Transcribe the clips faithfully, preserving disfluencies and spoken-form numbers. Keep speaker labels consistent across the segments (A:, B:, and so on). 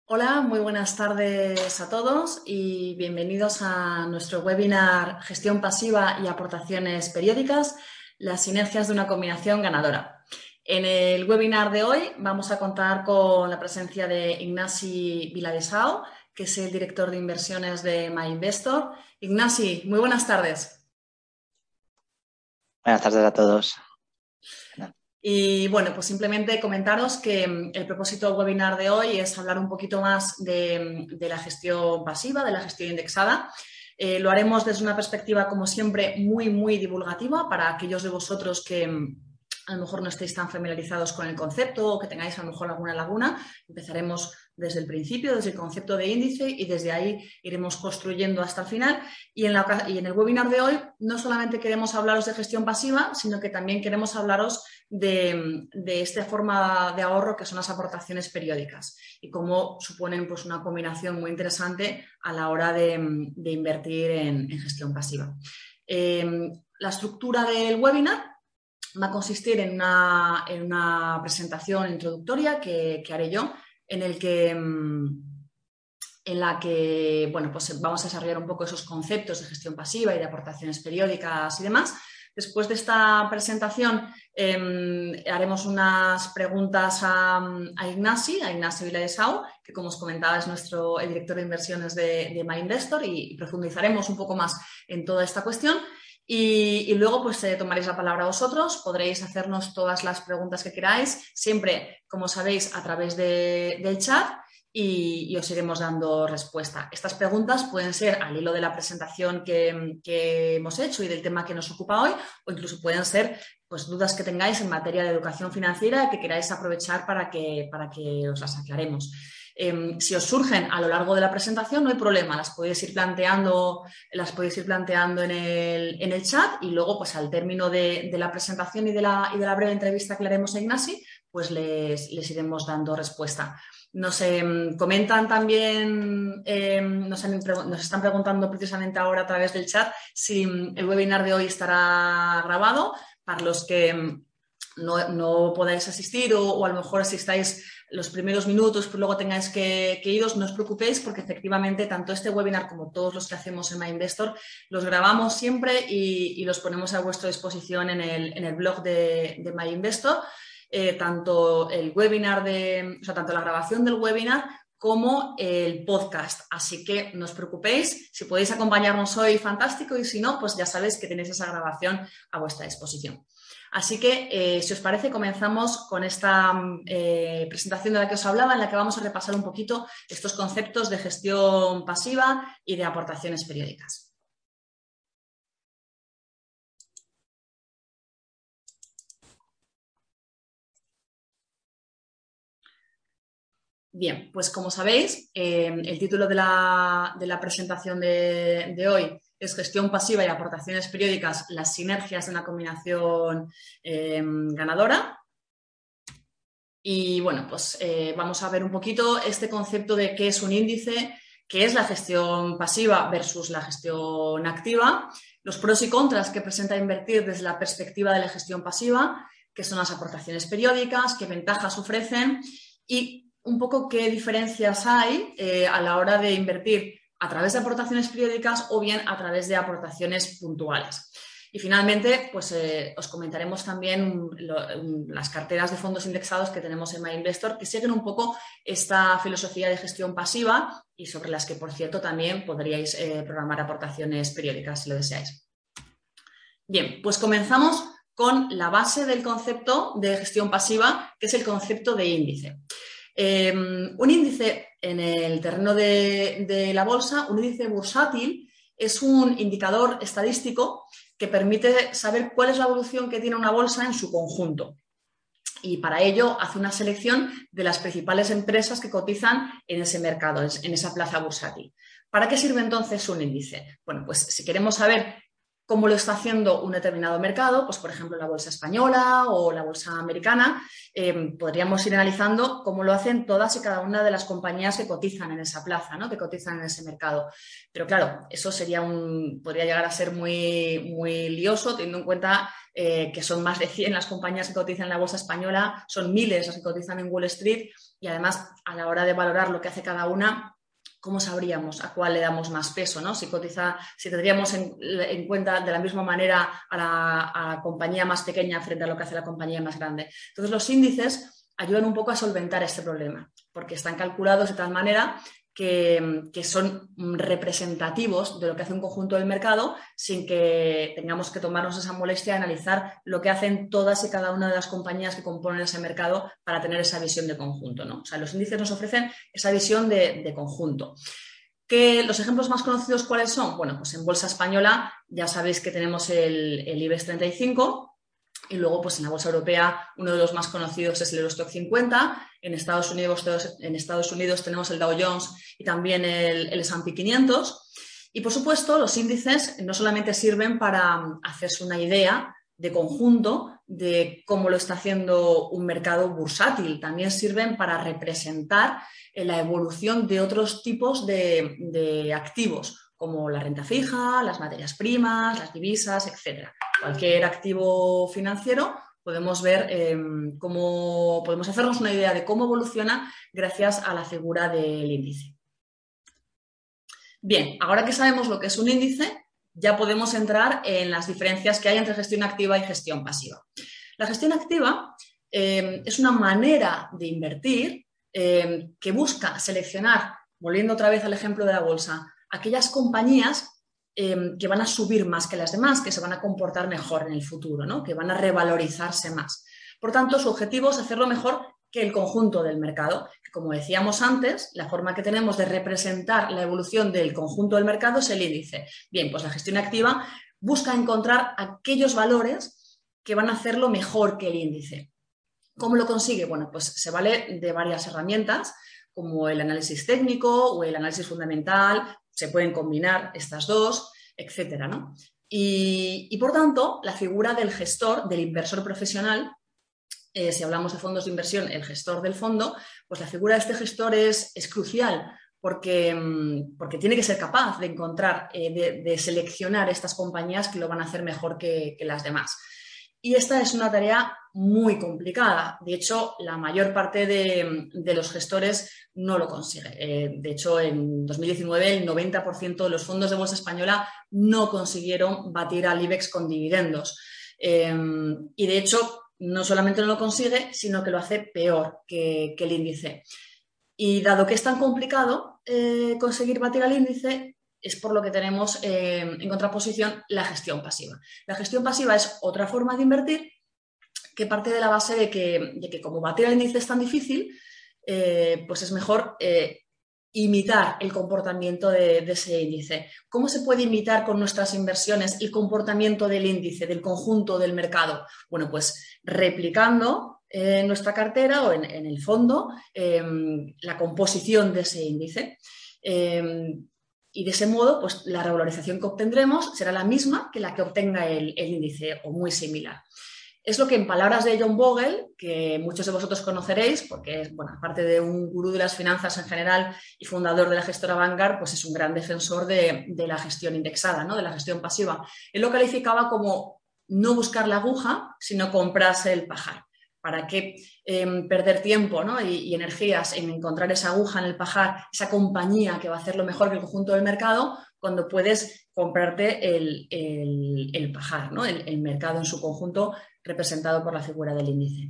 A: Hola, muy buenas tardes a todos y bienvenidos a nuestro webinar Gestión pasiva y aportaciones periódicas, las sinergias de una combinación ganadora. En el webinar de hoy vamos a contar con la presencia de Ignasi Viladesau, que es el director de inversiones de MyInvestor. Ignasi, muy buenas tardes.
B: Buenas tardes a todos.
A: Y bueno, pues simplemente comentaros que el propósito del webinar de hoy es hablar un poquito más de, de la gestión pasiva, de la gestión indexada. Eh, lo haremos desde una perspectiva, como siempre, muy, muy divulgativa para aquellos de vosotros que a lo mejor no estéis tan familiarizados con el concepto o que tengáis a lo mejor alguna laguna. Empezaremos desde el principio, desde el concepto de índice y desde ahí iremos construyendo hasta el final. Y en, la, y en el webinar de hoy no solamente queremos hablaros de gestión pasiva, sino que también queremos hablaros de, de esta forma de ahorro que son las aportaciones periódicas y cómo suponen pues, una combinación muy interesante a la hora de, de invertir en, en gestión pasiva. Eh, la estructura del webinar va a consistir en una, en una presentación introductoria que, que haré yo, en el que en la que bueno, pues vamos a desarrollar un poco esos conceptos de gestión pasiva y de aportaciones periódicas y demás. Después de esta presentación eh, haremos unas preguntas a, a Ignasi, a Ignasi Viladesau, que como os comentaba es nuestro el director de inversiones de, de MyInvestor y, y profundizaremos un poco más en toda esta cuestión. Y, y luego pues eh, tomaréis la palabra vosotros, podréis hacernos todas las preguntas que queráis, siempre, como sabéis, a través de, del chat. Y, y os iremos dando respuesta. Estas preguntas pueden ser al hilo de la presentación que, que hemos hecho y del tema que nos ocupa hoy, o incluso pueden ser pues, dudas que tengáis en materia de educación financiera que queráis aprovechar para que, para que os las aclaremos. Eh, si os surgen a lo largo de la presentación, no hay problema, las podéis ir planteando, las podéis ir planteando en el, en el chat y luego, pues al término de, de la presentación y de la, y de la breve entrevista que le haremos a Ignasi, pues les, les iremos dando respuesta. Nos eh, comentan también, eh, nos, han, nos están preguntando precisamente ahora a través del chat si el webinar de hoy estará grabado. Para los que no, no podáis asistir o, o a lo mejor si estáis los primeros minutos, pues luego tengáis que, que iros, no os preocupéis porque efectivamente tanto este webinar como todos los que hacemos en MyInvestor los grabamos siempre y, y los ponemos a vuestra disposición en el, en el blog de, de MyInvestor. Eh, tanto el webinar de, o sea, tanto la grabación del webinar como el podcast. Así que no os preocupéis, si podéis acompañarnos hoy, fantástico, y si no, pues ya sabéis que tenéis esa grabación a vuestra disposición. Así que, eh, si os parece, comenzamos con esta eh, presentación de la que os hablaba, en la que vamos a repasar un poquito estos conceptos de gestión pasiva y de aportaciones periódicas. Bien, pues como sabéis, eh, el título de la, de la presentación de, de, hoy es Gestión pasiva y aportaciones periódicas, las sinergias de una combinación eh, ganadora. Y bueno, pues eh, vamos a ver un poquito este concepto de qué es un índice, qué es la gestión pasiva versus la gestión activa, los pros y contras que presenta invertir desde la perspectiva de la gestión pasiva, qué son las aportaciones periódicas, qué ventajas ofrecen y un poco qué diferencias hay eh, a la hora de invertir a través de aportaciones periódicas o bien a través de aportaciones puntuales. Y finalmente, pues eh, os comentaremos también lo, las carteras de fondos indexados que tenemos en MyInvestor, que siguen un poco esta filosofía de gestión pasiva y sobre las que, por cierto, también podríais eh, programar aportaciones periódicas si lo deseáis. Bien, pues comenzamos con la base del concepto de gestión pasiva, que es el concepto de índice. Eh, un índice en el terreno de, de la bolsa, un índice bursátil, es un indicador estadístico que permite saber cuál es la evolución que tiene una bolsa en su conjunto. Y para ello hace una selección de las principales empresas que cotizan en ese mercado, en esa plaza bursátil. ¿Para qué sirve entonces un índice? Bueno, pues si queremos saber cómo lo está haciendo un determinado mercado, pues por ejemplo la bolsa española o la bolsa americana, eh, podríamos ir analizando cómo lo hacen todas y cada una de las compañías que cotizan en esa plaza, ¿no? Que cotizan en ese mercado. Pero claro, eso sería un, podría llegar a ser muy, muy lioso, teniendo en cuenta eh, que son más de cien las compañías que cotizan en la bolsa española, son miles las que cotizan en Wall Street y además a la hora de valorar lo que hace cada una, ¿cómo sabríamos a cuál le damos más peso, ¿no? Si cotiza, si tendríamos en, en cuenta de la misma manera a la, a la compañía más pequeña frente a lo que hace la compañía más grande. Entonces, los índices ayudan un poco a solventar este problema, porque están calculados de tal manera que, que son representativos de lo que hace un conjunto del mercado sin que tengamos que tomarnos esa molestia de analizar lo que hacen todas y cada una de las compañías que componen ese mercado para tener esa visión de conjunto, ¿no? O sea, los índices nos ofrecen esa visión de, de conjunto. ¿Que los ejemplos más conocidos cuáles son? Bueno, pues en Bolsa Española ya sabéis que tenemos el, el IBEX treinta y cinco y luego pues en la Bolsa Europea uno de los más conocidos es el Eurostoxx cincuenta, en Estados Unidos, en Estados Unidos tenemos el Dow Jones y también el, el S and P quinientos y por supuesto los índices no solamente sirven para hacerse una idea de conjunto de cómo lo está haciendo un mercado bursátil, también sirven para representar la evolución de otros tipos de, de activos como la renta fija, las materias primas, las divisas, etcétera. Cualquier activo financiero podemos ver eh, cómo podemos hacernos una idea de cómo evoluciona gracias a la figura del índice. Bien, ahora que sabemos lo que es un índice, ya podemos entrar en las diferencias que hay entre gestión activa y gestión pasiva. La gestión activa eh, es una manera de invertir eh, que busca seleccionar, volviendo otra vez al ejemplo de la bolsa, aquellas compañías eh, que van a subir más que las demás, que se van a comportar mejor en el futuro, ¿no? Que van a revalorizarse más. Por tanto, su objetivo es hacerlo mejor que el conjunto del mercado. Como decíamos antes, la forma que tenemos de representar la evolución del conjunto del mercado es el índice. Bien, pues la gestión activa busca encontrar aquellos valores que van a hacerlo mejor que el índice. ¿Cómo lo consigue? Bueno, pues se vale de varias herramientas, como el análisis técnico o el análisis fundamental, se pueden combinar estas dos, etcétera, ¿no? Y, y por tanto, la figura del gestor, del inversor profesional, eh, si hablamos de fondos de inversión, el gestor del fondo, pues la figura de este gestor es, es crucial porque, porque tiene que ser capaz de encontrar, eh, de, de seleccionar estas compañías que lo van a hacer mejor que, que las demás. Y esta es una tarea muy complicada. De hecho, la mayor parte de, de los gestores no lo consigue. Eh, de hecho, en dos mil diecinueve el noventa por ciento de los fondos de bolsa española no consiguieron batir al IBEX con dividendos. Eh, y de hecho, no solamente no lo consigue, sino que lo hace peor que, que el índice. Y dado que es tan complicado eh, conseguir batir al índice, es por lo que tenemos eh, en contraposición la gestión pasiva. La gestión pasiva es otra forma de invertir que parte de la base de que, de que como batir al índice es tan difícil, eh, pues es mejor eh, imitar el comportamiento de, de ese índice. ¿Cómo se puede imitar con nuestras inversiones el comportamiento del índice, del conjunto del mercado? Bueno, pues replicando en nuestra cartera o en, en el fondo eh, la composición de ese índice. Eh, y de ese modo, pues la revalorización que obtendremos será la misma que la que obtenga el, el índice o muy similar. Es lo que en palabras de John Bogle, que muchos de vosotros conoceréis, porque es, bueno, aparte de un gurú de las finanzas en general y fundador de la gestora Vanguard, pues es un gran defensor de, de la gestión indexada, ¿no? De la gestión pasiva. Él lo calificaba como no buscar la aguja, sino comprarse el pajar. ¿Para qué eh, perder tiempo, ¿no? y, y energías en encontrar esa aguja en el pajar, esa compañía que va a hacerlo mejor que el conjunto del mercado, cuando puedes comprarte el, el, el pajar, ¿no? el, el mercado en su conjunto representado por la figura del índice.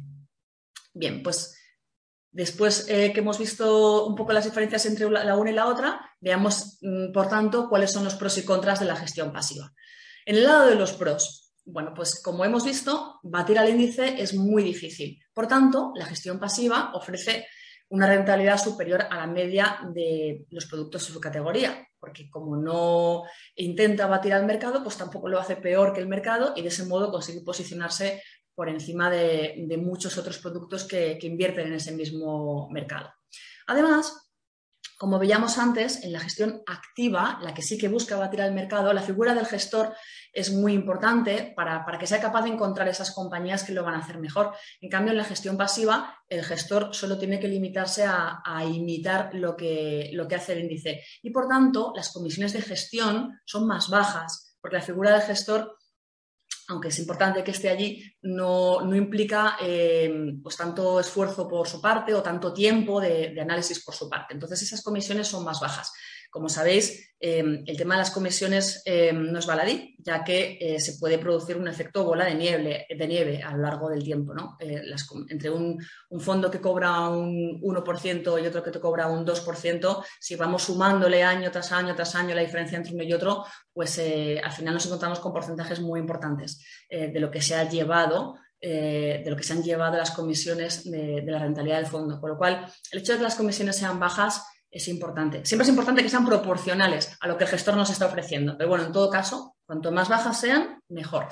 A: Bien, pues después eh, que hemos visto un poco las diferencias entre la una y la otra, veamos, por tanto, cuáles son los pros y contras de la gestión pasiva. En el lado de los pros, bueno, pues como hemos visto, batir al índice es muy difícil. Por tanto, la gestión pasiva ofrece una rentabilidad superior a la media de los productos de su categoría, porque como no intenta batir al mercado, pues tampoco lo hace peor que el mercado y de ese modo consigue posicionarse por encima de, de muchos otros productos que, que invierten en ese mismo mercado. Además, como veíamos antes, en la gestión activa, la que sí que busca batir al mercado, la figura del gestor es muy importante para, para que sea capaz de encontrar esas compañías que lo van a hacer mejor. En cambio, en la gestión pasiva, el gestor solo tiene que limitarse a, a imitar lo que, lo que hace el índice. Y, por tanto, las comisiones de gestión son más bajas, porque la figura del gestor aunque es importante que esté allí, no, no implica eh, pues tanto esfuerzo por su parte o tanto tiempo de, de análisis por su parte. Entonces, esas comisiones son más bajas. Como sabéis, eh, el tema de las comisiones eh, no es baladí, ya que eh, se puede producir un efecto bola de nieve, de nieve a lo largo del tiempo, ¿no? Eh, las, entre un, un fondo que cobra un uno por ciento y otro que te cobra un dos por ciento, si vamos sumándole año tras año tras año la diferencia entre uno y otro, pues eh, al final nos encontramos con porcentajes muy importantes eh, de lo que se ha llevado Eh, de lo que se han llevado las comisiones de, de la rentabilidad del fondo. Por lo cual, el hecho de que las comisiones sean bajas es importante. Siempre es importante que sean proporcionales a lo que el gestor nos está ofreciendo. Pero bueno, en todo caso, cuanto más bajas sean, mejor.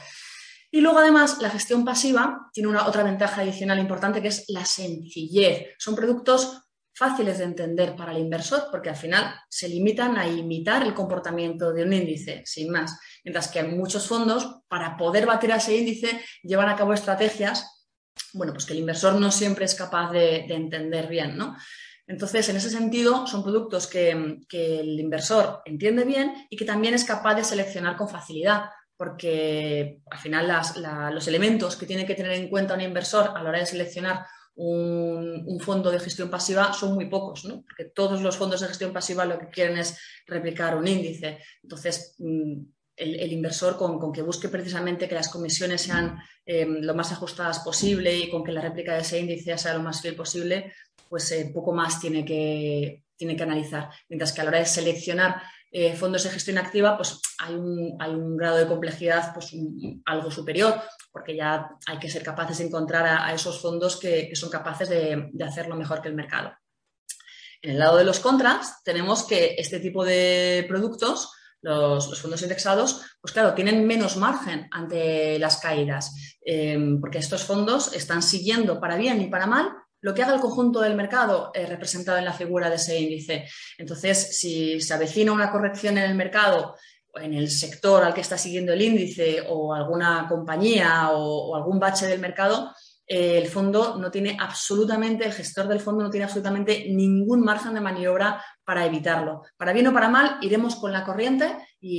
A: Y luego, además, la gestión pasiva tiene una otra ventaja adicional importante, que es la sencillez. Son productos fáciles de entender para el inversor porque al final se limitan a imitar el comportamiento de un índice, sin más. Mientras que muchos fondos, para poder batir a ese índice, llevan a cabo estrategias, bueno, pues que el inversor no siempre es capaz de, de entender bien, ¿no? Entonces, en ese sentido, son productos que, que el inversor entiende bien y que también es capaz de seleccionar con facilidad, porque al final las, la, los elementos que tiene que tener en cuenta un inversor a la hora de seleccionar Un, un fondo de gestión pasiva son muy pocos, ¿no? Porque todos los fondos de gestión pasiva lo que quieren es replicar un índice. Entonces, el, el inversor con, con que busque precisamente que las comisiones sean eh, lo más ajustadas posible y con que la réplica de ese índice sea lo más fiel posible, pues eh, poco más tiene que, tiene que analizar. Mientras que a la hora de seleccionar eh, fondos de gestión activa, pues hay un, hay un grado de complejidad pues, un, algo superior, porque ya hay que ser capaces de encontrar a, a esos fondos que, que son capaces de, de hacerlo mejor que el mercado. En el lado de los contras, tenemos que este tipo de productos, los, los fondos indexados, pues claro, tienen menos margen ante las caídas, eh, porque estos fondos están siguiendo para bien y para mal lo que haga el conjunto del mercado eh, representado en la figura de ese índice. Entonces, si se avecina una corrección en el mercado, en el sector al que está siguiendo el índice o alguna compañía o, o algún bache del mercado, eh, el fondo no tiene absolutamente, el gestor del fondo no tiene absolutamente ningún margen de maniobra para evitarlo. Para bien o para mal, iremos con la corriente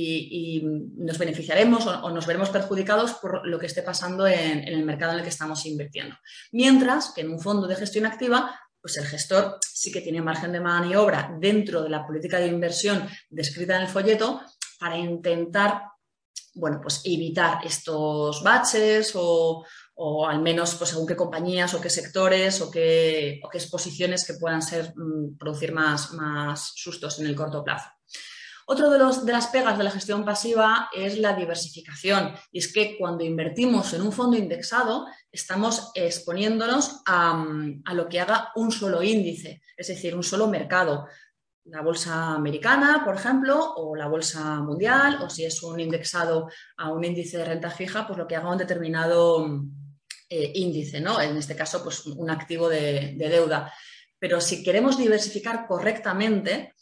A: y, y nos beneficiaremos o, o nos veremos perjudicados por lo que esté pasando en, en el mercado en el que estamos invirtiendo. Mientras que en un fondo de gestión activa, pues el gestor sí que tiene margen de maniobra dentro de la política de inversión descrita en el folleto para intentar, bueno, pues evitar estos baches o, o al menos pues según qué compañías o qué sectores o qué, o qué exposiciones que puedan ser, mmm, producir más, más sustos en el corto plazo. Otro de, los, de las pegas de la gestión pasiva es la diversificación, y es que cuando invertimos en un fondo indexado estamos exponiéndonos a, a lo que haga un solo índice, es decir, un solo mercado. La bolsa americana, por ejemplo, o la bolsa mundial, o si es un indexado a un índice de renta fija, pues lo que haga un determinado eh, índice, ¿no? En este caso, pues un activo de, de deuda. Pero si queremos diversificar correctamente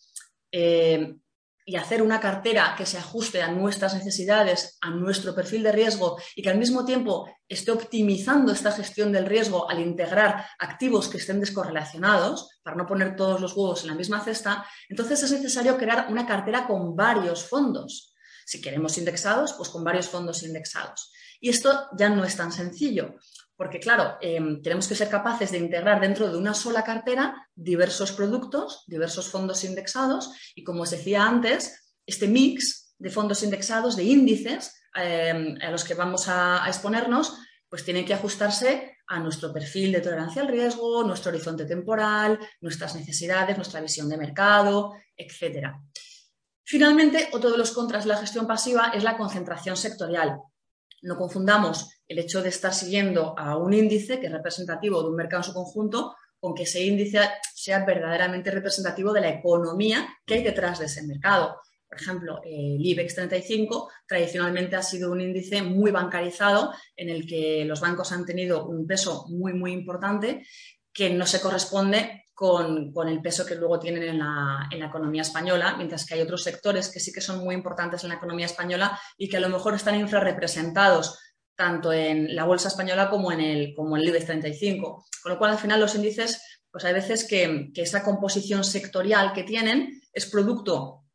A: eh, y hacer una cartera que se ajuste a nuestras necesidades, a nuestro perfil de riesgo y que al mismo tiempo esté optimizando esta gestión del riesgo al integrar activos que estén descorrelacionados, para no poner todos los huevos en la misma cesta, entonces es necesario crear una cartera con varios fondos. Si queremos indexados, pues con varios fondos indexados. Y esto ya no es tan sencillo, porque claro, eh, tenemos que ser capaces de integrar dentro de una sola cartera diversos productos, diversos fondos indexados y, como os decía antes, este mix de fondos indexados, de índices eh, a los que vamos a, a exponernos, pues tiene que ajustarse a nuestro perfil de tolerancia al riesgo, nuestro horizonte temporal, nuestras necesidades, nuestra visión de mercado, etcétera. Finalmente, otro de los contras de la gestión pasiva es la concentración sectorial. No confundamos el hecho de estar siguiendo a un índice que es representativo de un mercado en su conjunto con que ese índice sea verdaderamente representativo de la economía que hay detrás de ese mercado. Por ejemplo, el IBEX treinta y cinco tradicionalmente ha sido un índice muy bancarizado en el que los bancos han tenido un peso muy, muy importante que no se corresponde con, con el peso que luego tienen en la, en la economía española, mientras que hay otros sectores que sí que son muy importantes en la economía española y que a lo mejor están infrarrepresentados tanto en la bolsa española como en el, como en el IBEX treinta y cinco. Con lo cual, al final, los índices, pues hay veces que, que esa composición sectorial que tienen es producto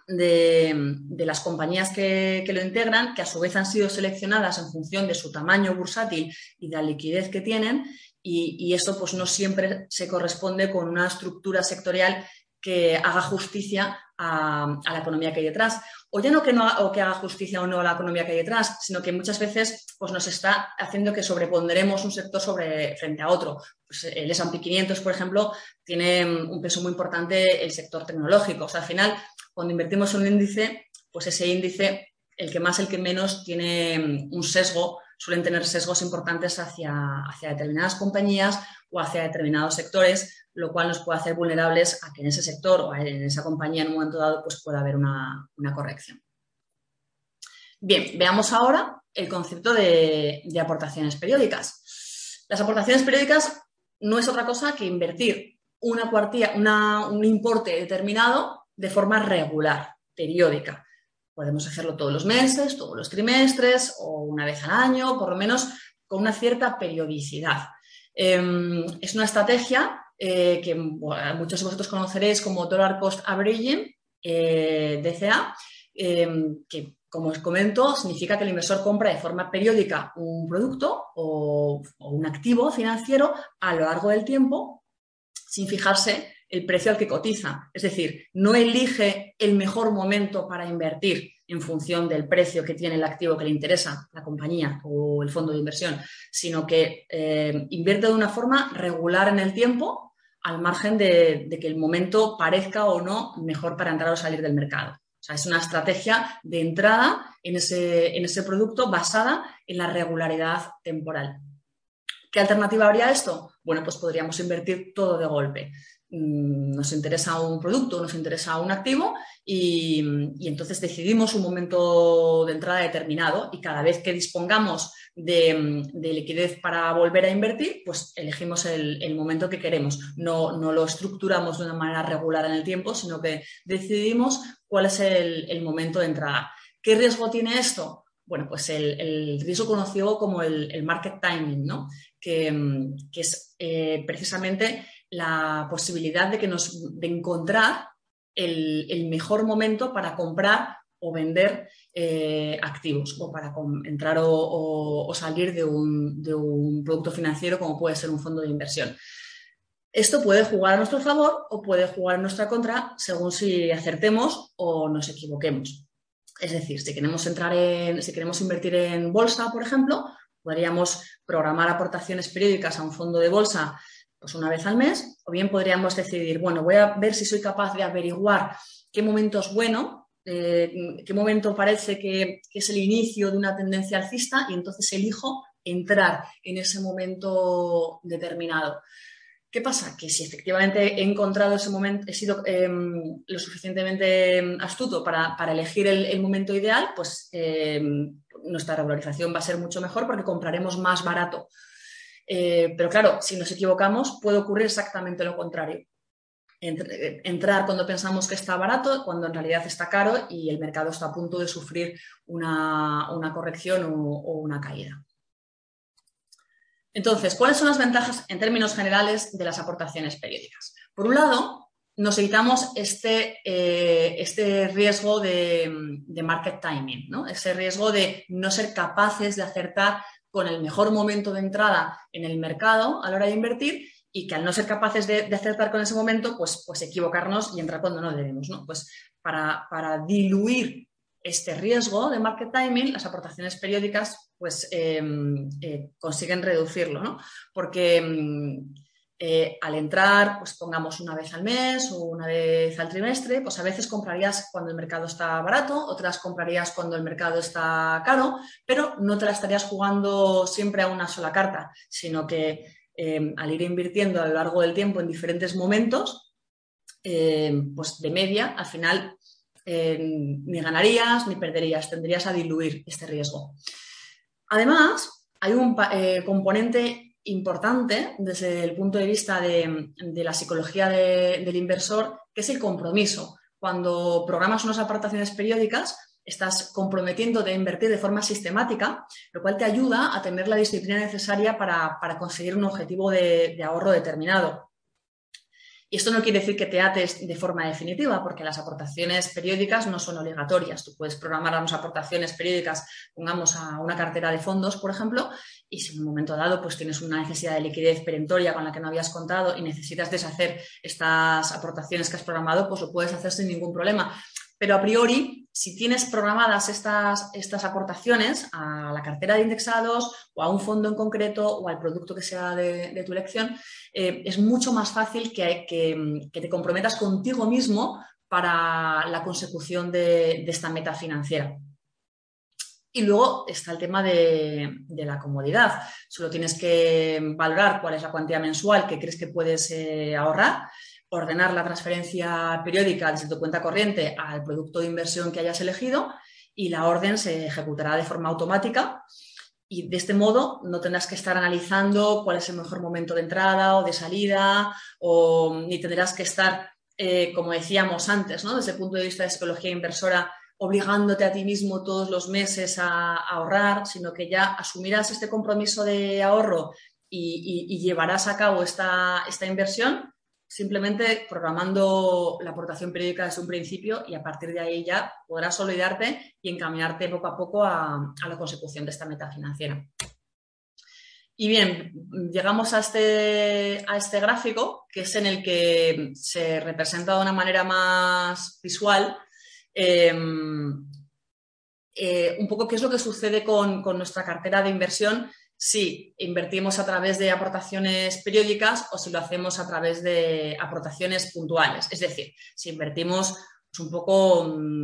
A: de, de las compañías que, que lo integran, que a su vez han sido seleccionadas en función de su tamaño bursátil y de la liquidez que tienen, y, y esto pues no siempre se corresponde con una estructura sectorial que haga justicia a, a la economía que hay detrás. O ya no que, no o que haga justicia o no a la economía que hay detrás, sino que muchas veces pues, nos está haciendo que sobreponderemos un sector sobre, frente a otro. Pues el ese and pe quinientos, por ejemplo, tiene un peso muy importante el sector tecnológico. O sea, al final, cuando invertimos en un índice, pues ese índice, el que más, el que menos, tiene un sesgo, suelen tener sesgos importantes hacia, hacia determinadas compañías o hacia determinados sectores, lo cual nos puede hacer vulnerables a que en ese sector o en esa compañía en un momento dado pues pueda haber una, una corrección. Bien, veamos ahora el concepto de, de aportaciones periódicas. Las aportaciones periódicas no es otra cosa que invertir una cuantía, una, un importe determinado de forma regular, periódica. Podemos hacerlo todos los meses, todos los trimestres o una vez al año, por lo menos con una cierta periodicidad. Eh, es una estrategia eh, que bueno, muchos de vosotros conoceréis como Dollar Cost Averaging, eh, D C A, eh, que, como os comento, significa que el inversor compra de forma periódica un producto o, o un activo financiero a lo largo del tiempo sin fijarse el precio al que cotiza. Es decir, no elige el mejor momento para invertir en función del precio que tiene el activo que le interesa, la compañía o el fondo de inversión, sino que eh, invierte de una forma regular en el tiempo, al margen de, de que el momento parezca o no mejor para entrar o salir del mercado. O sea, es una estrategia de entrada en ese, en ese producto basada en la regularidad temporal. ¿Qué alternativa habría a esto? Bueno, pues podríamos invertir todo de golpe. Nos interesa un producto, nos interesa un activo y, y entonces decidimos un momento de entrada determinado y cada vez que dispongamos de, de liquidez para volver a invertir, pues elegimos el, el momento que queremos. No, no lo estructuramos de una manera regular en el tiempo, sino que decidimos cuál es el, el momento de entrada. ¿Qué riesgo tiene esto? Bueno, pues el, el riesgo conocido como el, el market timing, ¿no? Que, que es eh, precisamente la posibilidad de, que nos, de encontrar el, el mejor momento para comprar o vender eh, activos o para entrar o, o, o salir de un, de un producto financiero como puede ser un fondo de inversión. Esto puede jugar a nuestro favor o puede jugar en nuestra contra según si acertemos o nos equivoquemos. Es decir, si queremos entrar en, si queremos invertir en bolsa, por ejemplo, podríamos programar aportaciones periódicas a un fondo de bolsa pues una vez al mes, o bien podríamos decidir, bueno, voy a ver si soy capaz de averiguar qué momento es bueno, eh, qué momento parece que, que es el inicio de una tendencia alcista y entonces elijo entrar en ese momento determinado. ¿Qué pasa? Que si efectivamente he encontrado ese momento, he sido eh, lo suficientemente astuto para, para elegir el, el momento ideal, pues eh, nuestra regularización va a ser mucho mejor porque compraremos más barato. Eh, pero claro, si nos equivocamos, puede ocurrir exactamente lo contrario. Entrar cuando pensamos que está barato, cuando en realidad está caro y el mercado está a punto de sufrir una, una corrección o, o una caída. Entonces, ¿cuáles son las ventajas en términos generales de las aportaciones periódicas? Por un lado, nos evitamos este, eh, este riesgo de, de market timing, ¿no? Ese riesgo de no ser capaces de acertar con el mejor momento de entrada en el mercado a la hora de invertir y que al no ser capaces de, de acertar con ese momento, pues, pues equivocarnos y entrar cuando no debemos, ¿no? Pues para, para diluir este riesgo de market timing, las aportaciones periódicas pues, eh, eh, consiguen reducirlo, ¿no? Porque eh, al entrar, pues pongamos una vez al mes o una vez al trimestre, pues a veces comprarías cuando el mercado está barato, otras comprarías cuando el mercado está caro, pero no te la estarías jugando siempre a una sola carta, sino que eh, al ir invirtiendo a lo largo del tiempo en diferentes momentos, eh, pues de media, al final Eh, ni ganarías ni perderías, tendrías a diluir este riesgo. Además, hay un eh, componente importante desde el punto de vista de, de la psicología de, del inversor, que es el compromiso. Cuando programas unas aportaciones periódicas, estás comprometiéndote a invertir de forma sistemática, lo cual te ayuda a tener la disciplina necesaria para, para conseguir un objetivo de, de ahorro determinado. Y esto no quiere decir que te ates de forma definitiva, porque las aportaciones periódicas no son obligatorias. Tú puedes programar unas aportaciones periódicas, pongamos a una cartera de fondos, por ejemplo, y si en un momento dado pues, tienes una necesidad de liquidez perentoria con la que no habías contado y necesitas deshacer estas aportaciones que has programado, pues lo puedes hacer sin ningún problema. Pero a priori, si tienes programadas estas, estas aportaciones a la cartera de indexados o a un fondo en concreto o al producto que sea de, de tu elección, eh, es mucho más fácil que, que, que te comprometas contigo mismo para la consecución de, de esta meta financiera. Y luego está el tema de, de la comodidad. Solo tienes que valorar cuál es la cuantía mensual que crees que puedes eh, ahorrar, ordenar la transferencia periódica desde tu cuenta corriente al producto de inversión que hayas elegido y la orden se ejecutará de forma automática y de este modo no tendrás que estar analizando cuál es el mejor momento de entrada o de salida o ni tendrás que estar, eh, como decíamos antes, ¿no? Desde el punto de vista de psicología inversora, obligándote a ti mismo todos los meses a, a ahorrar, sino que ya asumirás este compromiso de ahorro y, y, y llevarás a cabo esta, esta inversión simplemente programando la aportación periódica desde un principio y a partir de ahí ya podrás olvidarte y encaminarte poco a poco a, a la consecución de esta meta financiera. Y bien, llegamos a este, a este gráfico, que es en el que se representa de una manera más visual eh, eh, un poco qué es lo que sucede con, con nuestra cartera de inversión si invertimos a través de aportaciones periódicas o si lo hacemos a través de aportaciones puntuales. Es decir, si invertimos pues, un poco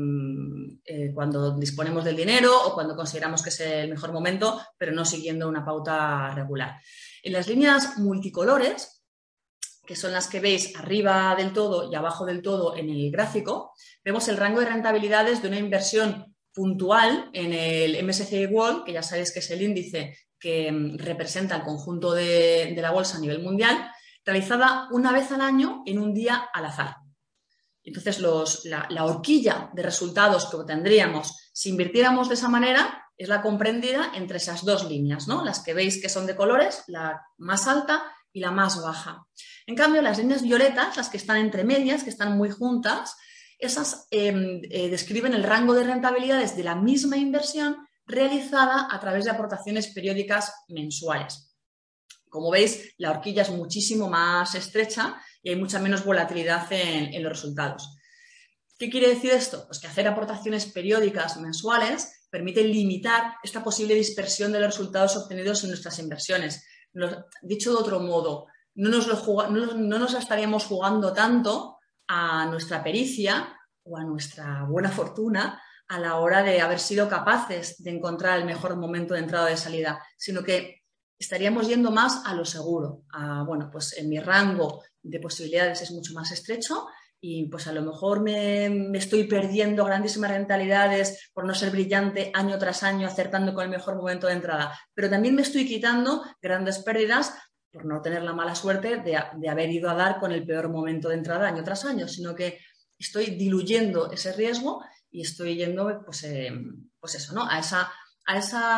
A: mmm, eh, cuando disponemos del dinero o cuando consideramos que es el mejor momento, pero no siguiendo una pauta regular. En las líneas multicolores, que son las que veis arriba del todo y abajo del todo en el gráfico, vemos el rango de rentabilidades de una inversión puntual en el M S C I World, que ya sabéis que es el índice que representa el conjunto de, de la bolsa a nivel mundial, realizada una vez al año en un día al azar. Entonces, los, la, la horquilla de resultados que obtendríamos si invirtiéramos de esa manera es la comprendida entre esas dos líneas, ¿no? Las que veis que son de colores, la más alta y la más baja. En cambio, las líneas violetas, las que están entre medias, que están muy juntas, esas eh, eh, describen el rango de rentabilidades de la misma inversión realizada a través de aportaciones periódicas mensuales. Como veis, la horquilla es muchísimo más estrecha y hay mucha menos volatilidad en, en los resultados. ¿Qué quiere decir esto? Pues que hacer aportaciones periódicas mensuales permite limitar esta posible dispersión de los resultados obtenidos en nuestras inversiones. Nos, dicho de otro modo, no nos, lo juga, no, no nos estaríamos jugando tanto a nuestra pericia o a nuestra buena fortuna a la hora de haber sido capaces de encontrar el mejor momento de entrada o de salida, sino que estaríamos yendo más a lo seguro. A, bueno, pues en mi rango de posibilidades es mucho más estrecho y pues a lo mejor me, me estoy perdiendo grandísimas rentabilidades por no ser brillante año tras año acertando con el mejor momento de entrada, pero también me estoy quitando grandes pérdidas por no tener la mala suerte de, de haber ido a dar con el peor momento de entrada año tras año, sino que estoy diluyendo ese riesgo y estoy yendo, pues, eh, pues eso, ¿no? A esa, a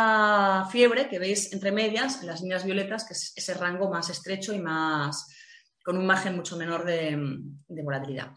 A: esa fiebre que veis entre medias, en las líneas violetas, que es ese rango más estrecho y más, con un margen mucho menor de, de volatilidad.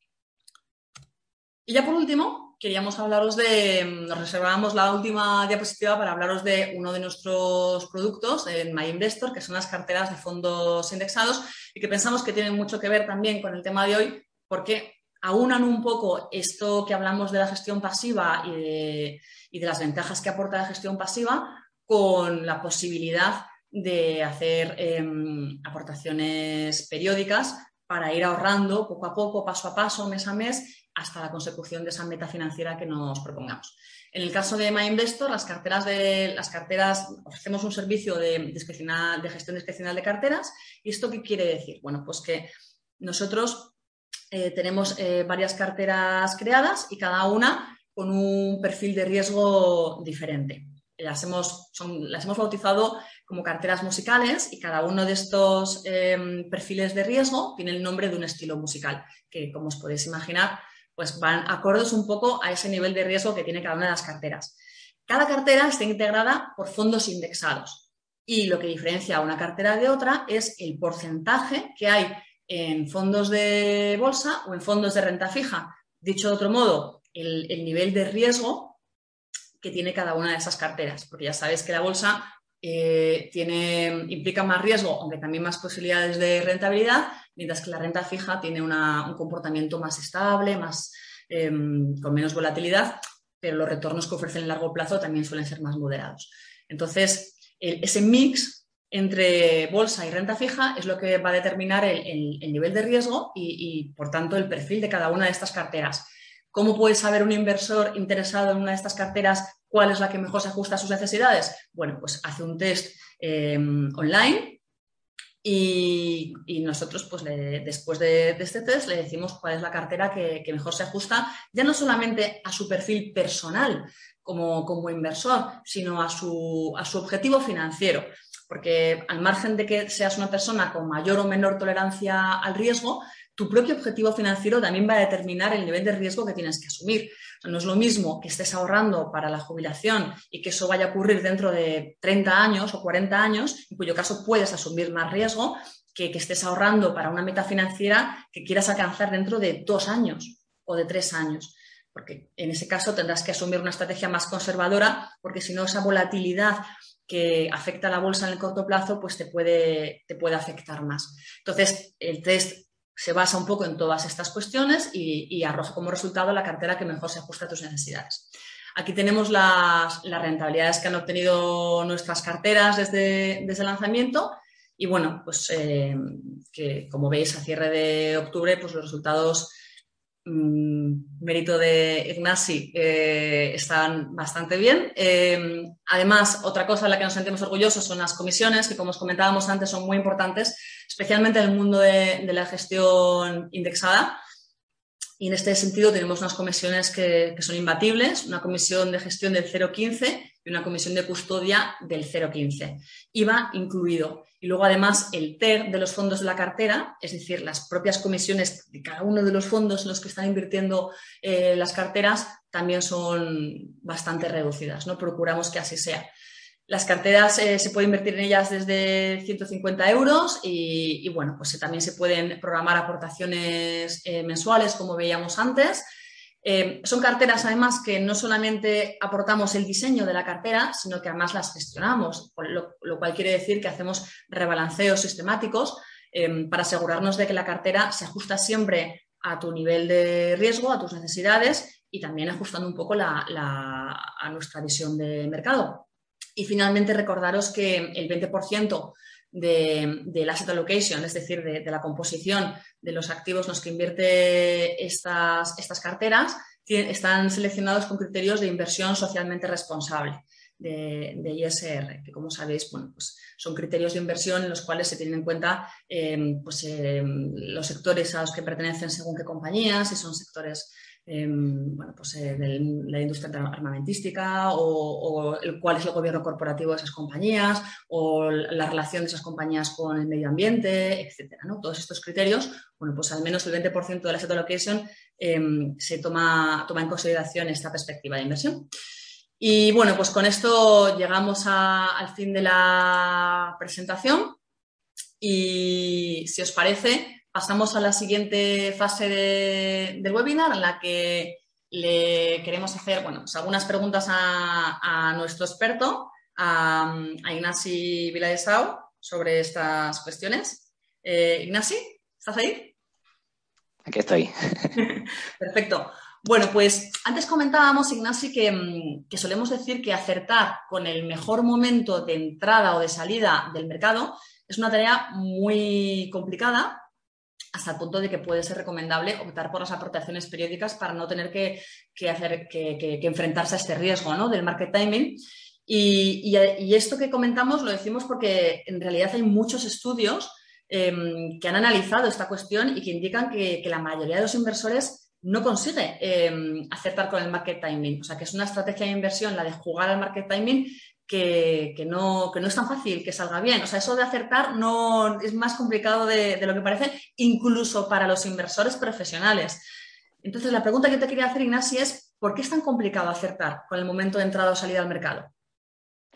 A: Y ya por último, queríamos hablaros de, nos reservábamos la última diapositiva para hablaros de uno de nuestros productos en MyInvestor, que son las carteras de fondos indexados y que pensamos que tienen mucho que ver también con el tema de hoy, porque aunan un poco esto que hablamos de la gestión pasiva y de, y de las ventajas que aporta la gestión pasiva con la posibilidad de hacer eh, aportaciones periódicas para ir ahorrando poco a poco, paso a paso, mes a mes, hasta la consecución de esa meta financiera que nos propongamos. En el caso de MyInvestor, las carteras, de, las carteras ofrecemos un servicio de, discrecional, de gestión discrecional de carteras. ¿Y esto qué quiere decir? Bueno, pues que nosotros Eh, tenemos eh, varias carteras creadas y cada una con un perfil de riesgo diferente. Las hemos, son, las hemos bautizado como carteras musicales y cada uno de estos eh, perfiles de riesgo tiene el nombre de un estilo musical que, como os podéis imaginar, pues van acordes un poco a ese nivel de riesgo que tiene cada una de las carteras. Cada cartera está integrada por fondos indexados y lo que diferencia a una cartera de otra es el porcentaje que hay en fondos de bolsa o en fondos de renta fija. Dicho de otro modo, el, el nivel de riesgo que tiene cada una de esas carteras, porque ya sabéis que la bolsa eh, tiene, implica más riesgo, aunque también más posibilidades de rentabilidad, mientras que la renta fija tiene una, un comportamiento más estable, más, eh, con menos volatilidad, pero los retornos que ofrecen en largo plazo también suelen ser más moderados. Entonces, el, ese mix entre bolsa y renta fija es lo que va a determinar el, el, el nivel de riesgo y, y, por tanto, el perfil de cada una de estas carteras. ¿Cómo puede saber un inversor interesado en una de estas carteras cuál es la que mejor se ajusta a sus necesidades? Bueno, pues hace un test eh, online y, y nosotros, pues, le, después de, de este test, le decimos cuál es la cartera que, que mejor se ajusta, ya no solamente a su perfil personal como, como inversor, sino a su, a su objetivo financiero. Porque al margen de que seas una persona con mayor o menor tolerancia al riesgo, tu propio objetivo financiero también va a determinar el nivel de riesgo que tienes que asumir. O sea, no es lo mismo que estés ahorrando para la jubilación y que eso vaya a ocurrir dentro de treinta años o cuarenta años, en cuyo caso puedes asumir más riesgo, que que estés ahorrando para una meta financiera que quieras alcanzar dentro de dos años o de tres años. Porque en ese caso tendrás que asumir una estrategia más conservadora, porque si no, esa volatilidad que afecta a la bolsa en el corto plazo, pues te puede, te puede afectar más. Entonces, el test se basa un poco en todas estas cuestiones y, y arroja como resultado la cartera que mejor se ajusta a tus necesidades. Aquí tenemos las, las rentabilidades que han obtenido nuestras carteras desde, desde el lanzamiento y, bueno, pues eh, que como veis a cierre de octubre, pues los resultados, mmm, mérito de Ignasi, eh, están bastante bien. Eh, además, otra cosa en la que nos sentimos orgullosos son las comisiones, que como os comentábamos antes son muy importantes, especialmente en el mundo de, de la gestión indexada. Y en este sentido tenemos unas comisiones que, que son imbatibles, una comisión de gestión del cero coma quince y una comisión de custodia del cero coma quince. I V A incluido. Y luego, además, el T E R de los fondos de la cartera, es decir, las propias comisiones de cada uno de los fondos en los que están invirtiendo eh, las carteras, también son bastante reducidas, ¿no? Procuramos que así sea. Las carteras eh, se puede invertir en ellas desde ciento cincuenta euros y, y bueno, pues también se pueden programar aportaciones eh, mensuales, como veíamos antes. Eh, son carteras, además, que no solamente aportamos el diseño de la cartera, sino que además las gestionamos, lo, lo cual quiere decir que hacemos rebalanceos sistemáticos eh, para asegurarnos de que la cartera se ajusta siempre a tu nivel de riesgo, a tus necesidades y también ajustando un poco la, la, a nuestra visión de mercado. Y finalmente recordaros que el veinte por ciento de, del asset allocation, es decir, de, de la composición de los activos en los que invierte estas, estas carteras, tienen, están seleccionados con criterios de inversión socialmente responsable, de, de I S R, que como sabéis, bueno, pues son criterios de inversión en los cuales se tienen en cuenta eh, pues, eh, los sectores a los que pertenecen según qué compañías, si son sectores Eh, bueno, pues, eh, de la industria armamentística o, o el, cuál es el gobierno corporativo de esas compañías o la relación de esas compañías con el medio ambiente, etcétera, ¿no? Todos estos criterios, bueno, pues al menos el veinte por ciento de la asset allocation eh, se toma, toma en consideración esta perspectiva de inversión. Y bueno, pues con esto llegamos a, al fin de la presentación y si os parece pasamos a la siguiente fase de, del webinar en la que le queremos hacer, bueno, pues algunas preguntas a, a nuestro experto, a, a Ignasi Viladesau, sobre estas cuestiones. Eh, Ignasi, ¿estás ahí?
B: Aquí estoy.
A: Perfecto. Bueno, pues antes comentábamos, Ignasi, que, que solemos decir que acertar con el mejor momento de entrada o de salida del mercado es una tarea muy complicada, hasta el punto de que puede ser recomendable optar por las aportaciones periódicas para no tener que, que, hacer, que, que, que enfrentarse a este riesgo, ¿no?, del market timing. Y, y, y esto que comentamos lo decimos porque en realidad hay muchos estudios eh, que han analizado esta cuestión y que indican que, que la mayoría de los inversores no consigue eh, acertar con el market timing. O sea, que es una estrategia de inversión, la de jugar al market timing, Que, que, no, que no es tan fácil que salga bien. O sea, eso de acertar no, es más complicado de, de lo que parece, incluso para los inversores profesionales. Entonces, la pregunta que te quería hacer, Ignasi, es ¿por qué es tan complicado acertar con el momento de entrada o salida al mercado?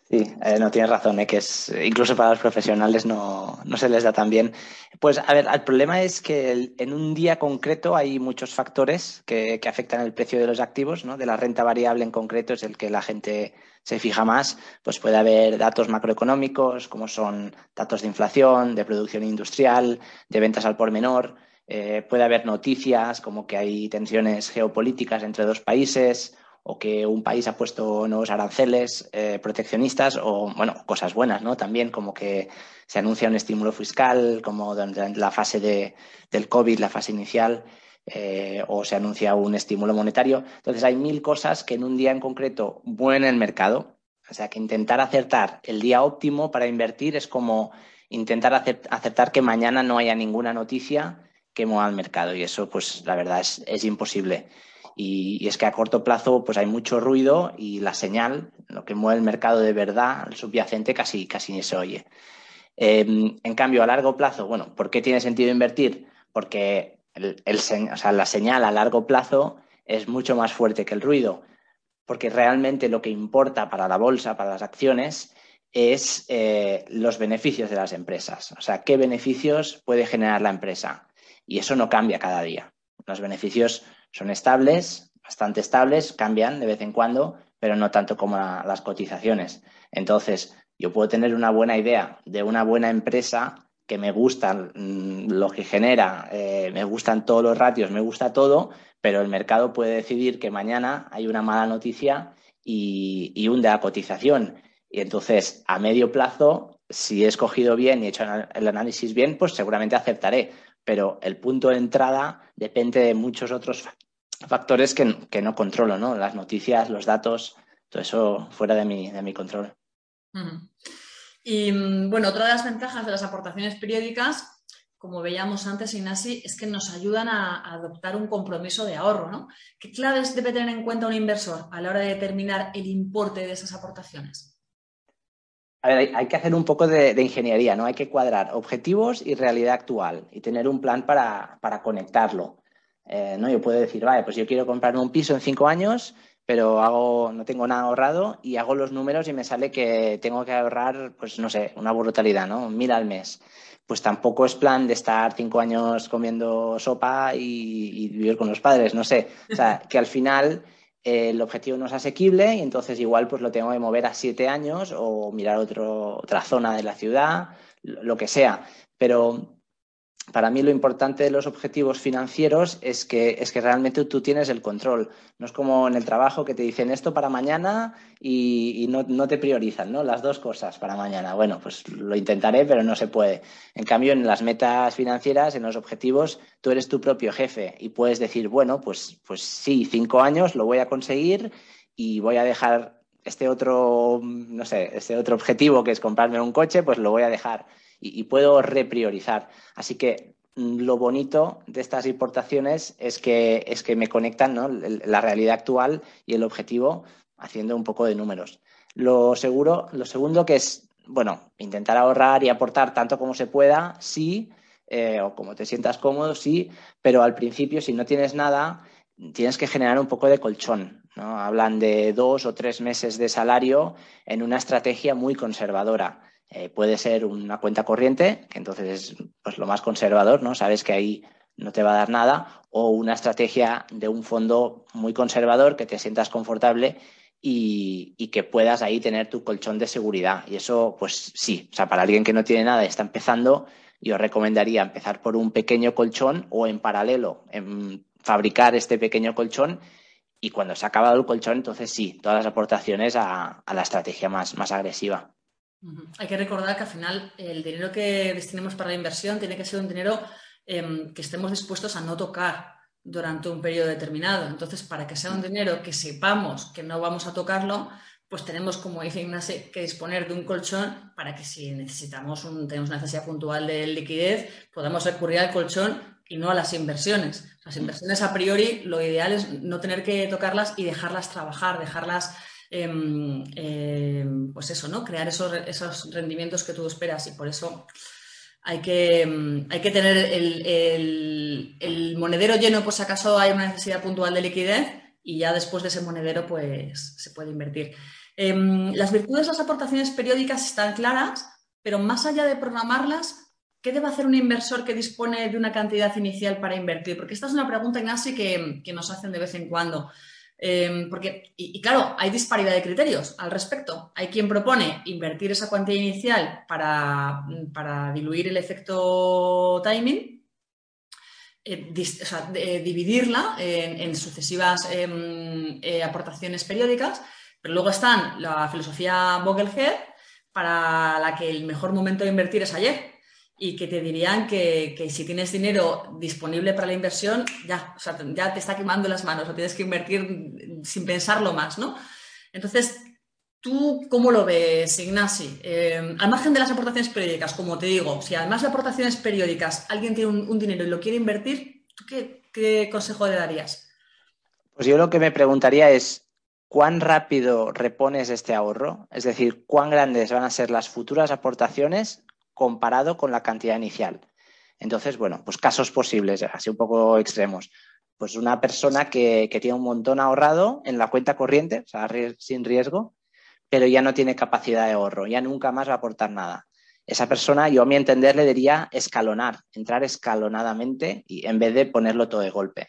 B: Sí, eh, no tienes razón, eh, que es incluso para los profesionales no, no se les da tan bien. Pues a ver, el problema es que el- en un día concreto hay muchos factores que, que afectan el precio de los activos, ¿no? De la renta variable en concreto es el que la gente se fija más. Pues puede haber datos macroeconómicos, como son datos de inflación, de producción industrial, de ventas al por menor. Eh, puede haber noticias como que hay tensiones geopolíticas entre dos países o que un país ha puesto nuevos aranceles eh, proteccionistas o, bueno, cosas buenas, ¿no? También como que se anuncia un estímulo fiscal, como durante la fase de, del COVID, la fase inicial, eh, o se anuncia un estímulo monetario. Entonces hay mil cosas que en un día en concreto mueven el mercado. O sea, que intentar acertar el día óptimo para invertir es como intentar acertar que mañana no haya ninguna noticia que mueva el mercado. Y eso, pues, la verdad es, es imposible. Y, y es que a corto plazo pues hay mucho ruido y la señal, lo que mueve el mercado de verdad, el subyacente, casi, casi ni se oye. Eh, en cambio, a largo plazo, bueno, ¿por qué tiene sentido invertir? Porque el, el, o sea, la señal a largo plazo es mucho más fuerte que el ruido, porque realmente lo que importa para la bolsa, para las acciones, es eh, los beneficios de las empresas. O sea, qué beneficios puede generar la empresa. Y eso no cambia cada día. Los beneficios son estables, bastante estables, cambian de vez en cuando, pero no tanto como la, las cotizaciones. Entonces, yo puedo tener una buena idea de una buena empresa que me gusta mmm, lo que genera, eh, me gustan todos los ratios, me gusta todo, pero el mercado puede decidir que mañana hay una mala noticia y, y hunde la cotización. Y entonces, a medio plazo, si he escogido bien y he hecho el análisis bien, pues seguramente aceptaré. Pero el punto de entrada depende de muchos otros factores que, que no controlo, ¿no? Las noticias, los datos, todo eso fuera de mi, de mi control.
A: Uh-huh. Y bueno, otra de las ventajas de las aportaciones periódicas, como veíamos antes, Ignasi, es que nos ayudan a, a adoptar un compromiso de ahorro, ¿no? ¿Qué claves debe tener en cuenta un inversor a la hora de determinar el importe de esas aportaciones?
B: A ver, hay, hay que hacer un poco de, de ingeniería, ¿no? Hay que cuadrar objetivos y realidad actual y tener un plan para, para conectarlo. Eh, ¿no? Yo puedo decir, vale, pues yo quiero comprarme un piso en cinco años, pero hago, no tengo nada ahorrado y hago los números y me sale que tengo que ahorrar, pues no sé, una brutalidad, ¿no? Mil al mes. Pues tampoco es plan de estar cinco años comiendo sopa y, y vivir con los padres, no sé. O sea, que al final eh, el objetivo no es asequible y entonces igual pues lo tengo que mover a siete años o mirar otro, otra zona de la ciudad, lo que sea. Pero para mí lo importante de los objetivos financieros es que, es que realmente tú tienes el control. No es como en el trabajo que te dicen esto para mañana y, y no, no te priorizan, ¿no? Las dos cosas para mañana. Bueno, pues lo intentaré, pero no se puede. En cambio, en las metas financieras, en los objetivos, tú eres tu propio jefe y puedes decir, bueno, pues, pues sí, cinco años lo voy a conseguir y voy a dejar este otro, no sé, este otro objetivo que es comprarme un coche, pues lo voy a dejar y, y puedo repriorizar. Así que lo bonito de estas importaciones es que, es que me conectan, ¿no? La realidad actual y el objetivo haciendo un poco de números. Lo, seguro, lo segundo que es, bueno, intentar ahorrar y aportar tanto como se pueda, sí, eh, o como te sientas cómodo, sí, pero al principio, si no tienes nada, tienes que generar un poco de colchón, ¿no? Hablan de dos o tres meses de salario en una estrategia muy conservadora. Eh, puede ser una cuenta corriente, que entonces es pues, lo más conservador, ¿no? Sabes que ahí no te va a dar nada, o una estrategia de un fondo muy conservador que te sientas confortable y, y que puedas ahí tener tu colchón de seguridad. Y eso, pues sí, o sea, para alguien que no tiene nada y está empezando, yo recomendaría empezar por un pequeño colchón o en paralelo en fabricar este pequeño colchón y cuando se ha acabado el colchón, entonces sí, todas las aportaciones a, a la estrategia más, más agresiva.
A: Uh-huh. Hay que recordar que al final el dinero que destinemos para la inversión tiene que ser un dinero eh, que estemos dispuestos a no tocar durante un periodo determinado. Entonces, para que sea un dinero que sepamos que no vamos a tocarlo, pues tenemos, como dice Ignacio, que disponer de un colchón para que si necesitamos un, tenemos una necesidad puntual de liquidez, podamos recurrir al colchón y no a las inversiones. Las inversiones a priori, lo ideal es no tener que tocarlas y dejarlas trabajar, dejarlas Eh, eh, pues eso, ¿no? Crear esos, esos rendimientos que tú esperas y por eso hay que, hay que tener el, el, el monedero lleno por si acaso hay una necesidad puntual de liquidez y ya después de ese monedero pues se puede invertir. Eh, las virtudes de las aportaciones periódicas están claras, pero más allá de programarlas, ¿qué debe hacer un inversor que dispone de una cantidad inicial para invertir? Porque esta es una pregunta, Ignasi, que, que nos hacen de vez en cuando. Eh, porque, y, y, claro, hay disparidad de criterios al respecto. Hay quien propone invertir esa cuantía inicial para, para diluir el efecto timing, eh, dis, o sea, de, dividirla en, en sucesivas eh, eh, aportaciones periódicas, pero luego están la filosofía Vogelhead, para la que el mejor momento de invertir es ayer. Y que te dirían que, que si tienes dinero disponible para la inversión, ya, o sea, ya te está quemando las manos, o tienes que invertir sin pensarlo más, ¿no? Entonces, ¿tú cómo lo ves, Ignasi? Eh, al margen de las aportaciones periódicas, como te digo, si además de aportaciones periódicas alguien tiene un, un dinero y lo quiere invertir, ¿tú qué, qué consejo le darías?
B: Pues yo lo que me preguntaría es, ¿cuán rápido repones este ahorro? Es decir, ¿cuán grandes van a ser las futuras aportaciones comparado con la cantidad inicial? Entonces, bueno, pues casos posibles, así un poco extremos. Pues una persona que, que tiene un montón ahorrado en la cuenta corriente, o sea, sin riesgo, pero ya no tiene capacidad de ahorro, ya nunca más va a aportar nada. Esa persona, yo a mi entender, le diría escalonar, entrar escalonadamente y en vez de ponerlo todo de golpe.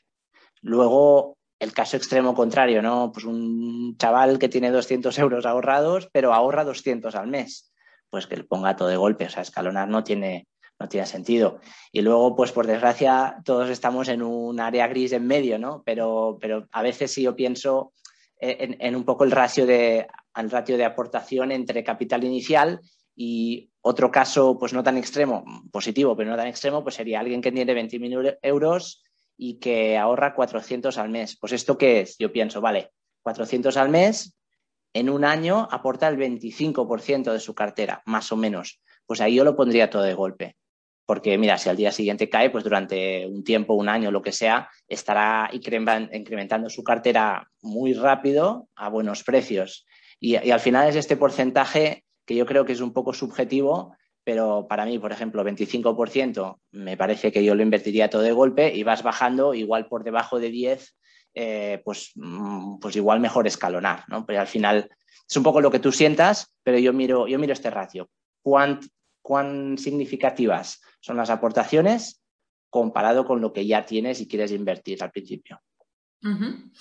B: Luego, el caso extremo contrario, ¿no? Pues un chaval que tiene doscientos euros ahorrados, pero ahorra doscientos al mes, pues que le ponga todo de golpe, o sea, escalonar no tiene, no tiene sentido. Y luego, pues por desgracia, todos estamos en un área gris en medio, ¿no? Pero, pero a veces sí yo pienso en, en un poco el ratio de, el ratio de aportación entre capital inicial y otro caso, pues no tan extremo, positivo, pero no tan extremo, pues sería alguien que tiene veinte mil euros y que ahorra cuatrocientos al mes. Pues ¿esto qué es? Yo pienso, vale, cuatrocientos al mes, en un año aporta el veinticinco por ciento de su cartera, más o menos. Pues ahí yo lo pondría todo de golpe. Porque mira, si al día siguiente cae, pues durante un tiempo, un año, lo que sea, estará incrementando su cartera muy rápido a buenos precios. Y, y al final es este porcentaje que yo creo que es un poco subjetivo, pero para mí, por ejemplo, veinticinco por ciento me parece que yo lo invertiría todo de golpe y vas bajando igual por debajo de diez, eh, pues, pues igual mejor escalonar, ¿no? Pero al final es un poco lo que tú sientas, pero yo miro, yo miro este ratio. ¿Cuán, cuán significativas son las aportaciones comparado con lo que ya tienes y quieres invertir al principio?
A: Uh-huh.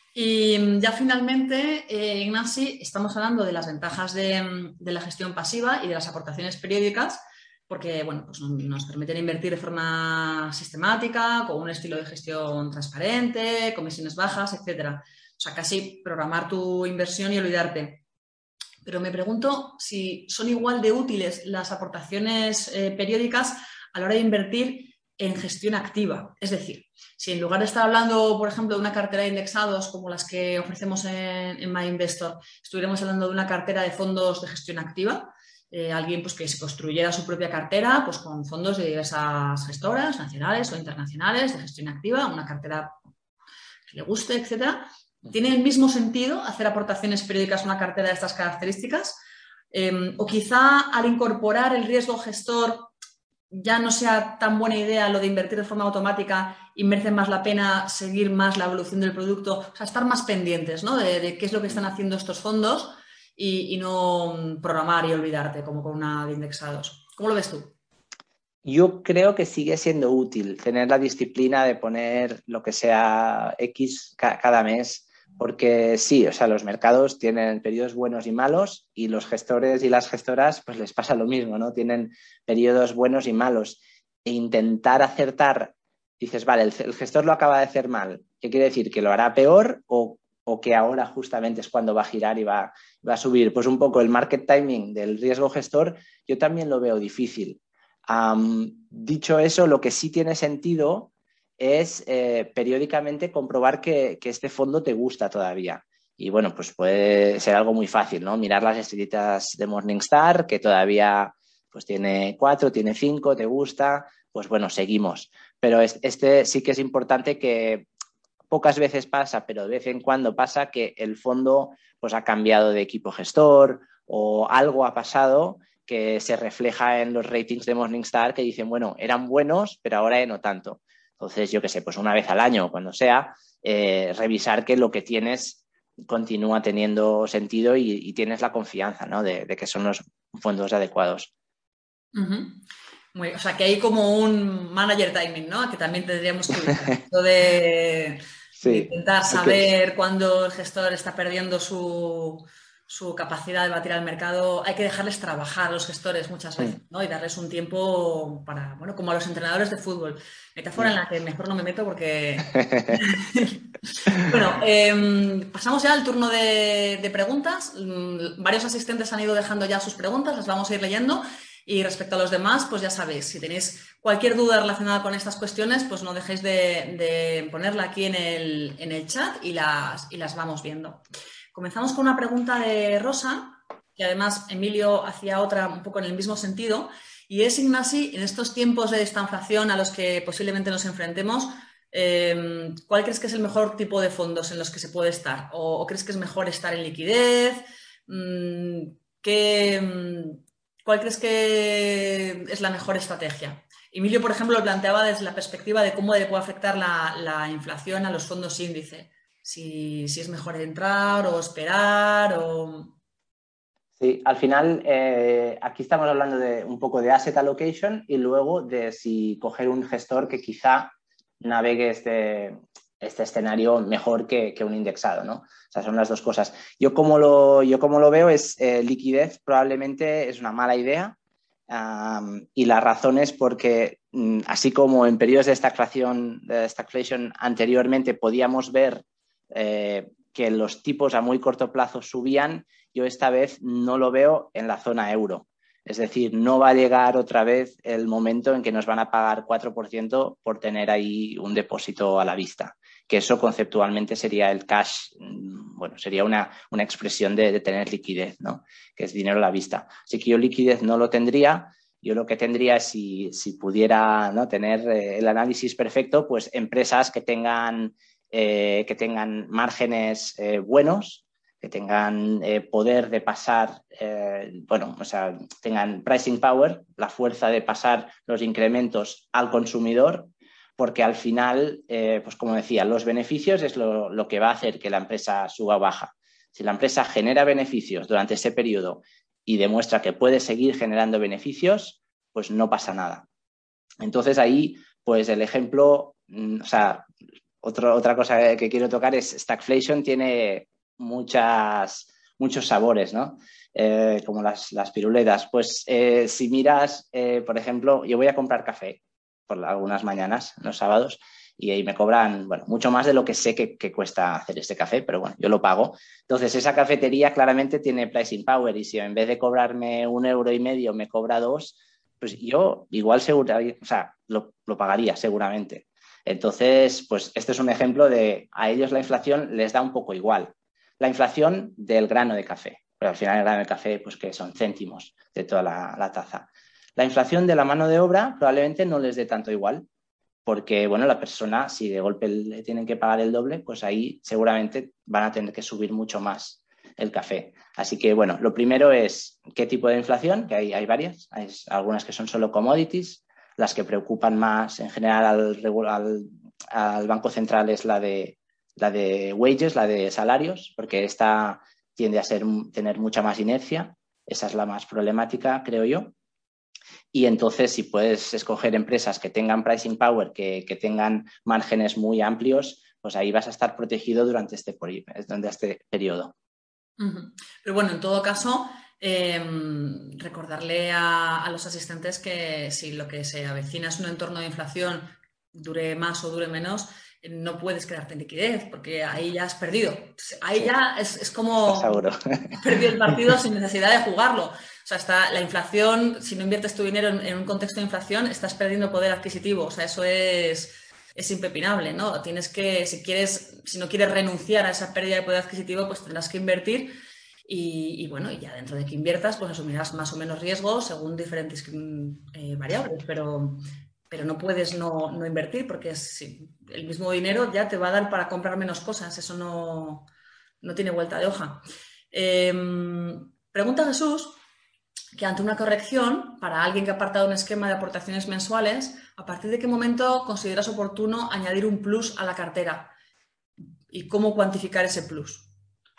A: Y ya finalmente, eh, Ignasi, estamos hablando de las ventajas de, de la gestión pasiva y de las aportaciones periódicas, porque bueno, pues nos permiten invertir de forma sistemática, con un estilo de gestión transparente, comisiones bajas, etcétera. O sea, casi programar tu inversión y olvidarte. Pero me pregunto si son igual de útiles las aportaciones eh, periódicas a la hora de invertir en gestión activa. Es decir, si en lugar de estar hablando, por ejemplo, de una cartera de indexados como las que ofrecemos en, en MyInvestor, estuviéramos hablando de una cartera de fondos de gestión activa, eh, alguien pues, que se construyera su propia cartera pues, con fondos de diversas gestoras, nacionales o internacionales, de gestión activa, una cartera que le guste, etcétera. ¿Tiene el mismo sentido hacer aportaciones periódicas a una cartera de estas características? Eh, o quizá al incorporar el riesgo gestor ya no sea tan buena idea lo de invertir de forma automática y merece más la pena seguir más la evolución del producto, o sea, estar más pendientes, ¿no? de, de qué es lo que están haciendo estos fondos y, y no programar y olvidarte como con una de indexados. ¿Cómo lo ves tú?
B: Yo creo que sigue siendo útil tener la disciplina de poner lo que sea X ca- cada mes, porque sí, o sea, los mercados tienen periodos buenos y malos y los gestores y las gestoras pues les pasa lo mismo, ¿no? Tienen periodos buenos y malos. E intentar acertar, dices, vale, el, el gestor lo acaba de hacer mal. ¿Qué quiere decir? ¿Que lo hará peor o, o que ahora justamente es cuando va a girar y va, va a subir? Pues un poco el market timing del riesgo gestor yo también lo veo difícil. Um, dicho eso, lo que sí tiene sentido es eh, periódicamente comprobar que, que este fondo te gusta todavía. Y bueno, pues puede ser algo muy fácil, ¿no? Mirar las estrellitas de Morningstar, que todavía pues tiene cuatro, tiene cinco, te gusta, pues bueno, seguimos. Pero este sí que es importante, que pocas veces pasa, pero de vez en cuando pasa, que el fondo pues ha cambiado de equipo gestor o algo ha pasado que se refleja en los ratings de Morningstar, que dicen, bueno, eran buenos, pero ahora no tanto. Entonces, yo qué sé, pues una vez al año, cuando sea, eh, revisar que lo que tienes continúa teniendo sentido y, y tienes la confianza, ¿no? de, de que son los fondos adecuados.
A: Uh-huh. Muy, o sea, que hay como un manager timing, ¿no? Que también tendríamos que esto de, de
B: Sí,
A: intentar
B: okay.
A: saber cuándo el gestor está perdiendo su, su capacidad de batir al mercado. Hay que dejarles trabajar a los gestores muchas veces, ¿no? Y darles un tiempo para, bueno, como a los entrenadores de fútbol. Metáfora en la que mejor no me meto porque... Bueno, eh, pasamos ya al turno de, de preguntas. Mm, Varios asistentes han ido dejando ya sus preguntas, las vamos a ir leyendo. Y respecto a los demás, pues ya sabéis, si tenéis cualquier duda relacionada con estas cuestiones, pues no dejéis de, de ponerla aquí en el, en el chat y las, y las vamos viendo. Comenzamos con una pregunta de Rosa, que además Emilio hacía otra un poco en el mismo sentido, y es, Ignasi, en estos tiempos de estanflación a los que posiblemente nos enfrentemos, eh, ¿cuál crees que es el mejor tipo de fondos en los que se puede estar? ¿O, o crees que es mejor estar en liquidez? Mm, ¿Qué... ¿Cuál crees que es la mejor estrategia? Emilio, por ejemplo, lo planteaba desde la perspectiva de cómo le puede afectar la, la inflación a los fondos índice. Si, si es mejor entrar o esperar o...
B: Sí, al final eh, aquí estamos hablando de un poco de asset allocation y luego de si coger un gestor que quizá navegue este, este escenario mejor que, que un indexado, ¿no? O sea, son las dos cosas. Yo como lo, yo como lo veo es eh, liquidez probablemente es una mala idea um, y la razón es porque um, así como en periodos de stagflación, de stagflation anteriormente podíamos ver eh, que los tipos a muy corto plazo subían, yo esta vez no lo veo en la zona euro. Es decir, no va a llegar otra vez el momento en que nos van a pagar cuatro por ciento por tener ahí un depósito a la vista, que eso conceptualmente sería el cash, bueno, sería una, una expresión de, de tener liquidez, ¿no? Que es dinero a la vista. Así que yo liquidez no lo tendría. Yo lo que tendría es, si, si pudiera, ¿no?, tener eh, el análisis perfecto, pues empresas que tengan, eh, que tengan márgenes eh, buenos, que tengan eh, poder de pasar, eh, bueno, o sea, tengan pricing power, la fuerza de pasar los incrementos al consumidor, porque al final, eh, pues como decía, los beneficios es lo, lo que va a hacer que la empresa suba o baja. Si la empresa genera beneficios durante ese periodo y demuestra que puede seguir generando beneficios, pues no pasa nada. Entonces ahí, pues el ejemplo, o sea, otro, otra cosa que quiero tocar es stagflation tiene muchas, muchos sabores, ¿no? Eh, como las, las piruletas. Pues eh, si miras, eh, por ejemplo, yo voy a comprar café por algunas mañanas, los sábados, y ahí me cobran, bueno, mucho más de lo que sé que, que cuesta hacer este café, pero bueno, yo lo pago. Entonces, esa cafetería claramente tiene pricing power y si en vez de cobrarme un euro y medio me cobra dos, pues yo igual seguro, o sea, lo, lo pagaría seguramente. Entonces, pues este es un ejemplo de a ellos la inflación les da un poco igual. La inflación del grano de café, pero al final el grano de café, pues que son céntimos de toda la, la taza. La inflación de la mano de obra probablemente no les dé tanto igual, porque, bueno, la persona, si de golpe le tienen que pagar el doble, pues ahí seguramente van a tener que subir mucho más el café. Así que, bueno, lo primero es qué tipo de inflación, que hay, hay varias, hay algunas que son solo commodities, las que preocupan más en general al, al, al Banco Central es la de, la de wages, la de salarios, porque esta tiende a ser, tener mucha más inercia, esa es la más problemática, creo yo. Y entonces, si puedes escoger empresas que tengan pricing power, que, que tengan márgenes muy amplios, pues ahí vas a estar protegido durante este, durante este periodo.
A: Uh-huh. Pero bueno, en todo caso, eh, recordarle a, a los asistentes que si lo que se avecina es un entorno de inflación, dure más o dure menos, no puedes quedarte en liquidez, porque ahí ya has perdido. Ahí
B: Sí,
A: ya es, es
B: estás
A: como
B: seguro.
A: has perdido el partido sin necesidad de jugarlo. O sea, está la inflación, si no inviertes tu dinero en, en un contexto de inflación, estás perdiendo poder adquisitivo. O sea, eso es, es impepinable, ¿no? Tienes que, si quieres, si no quieres renunciar a esa pérdida de poder adquisitivo, pues tendrás que invertir. Y, y bueno, y ya dentro de que inviertas, pues asumirás más o menos riesgos según diferentes eh, variables, pero, pero no puedes no, no invertir porque es, el mismo dinero ya te va a dar para comprar menos cosas, eso no, no tiene vuelta de hoja. Eh, pregunta Jesús que ante una corrección, para alguien que ha apartado un esquema de aportaciones mensuales, ¿a partir de qué momento consideras oportuno añadir un plus a la cartera? ¿Y cómo cuantificar ese plus?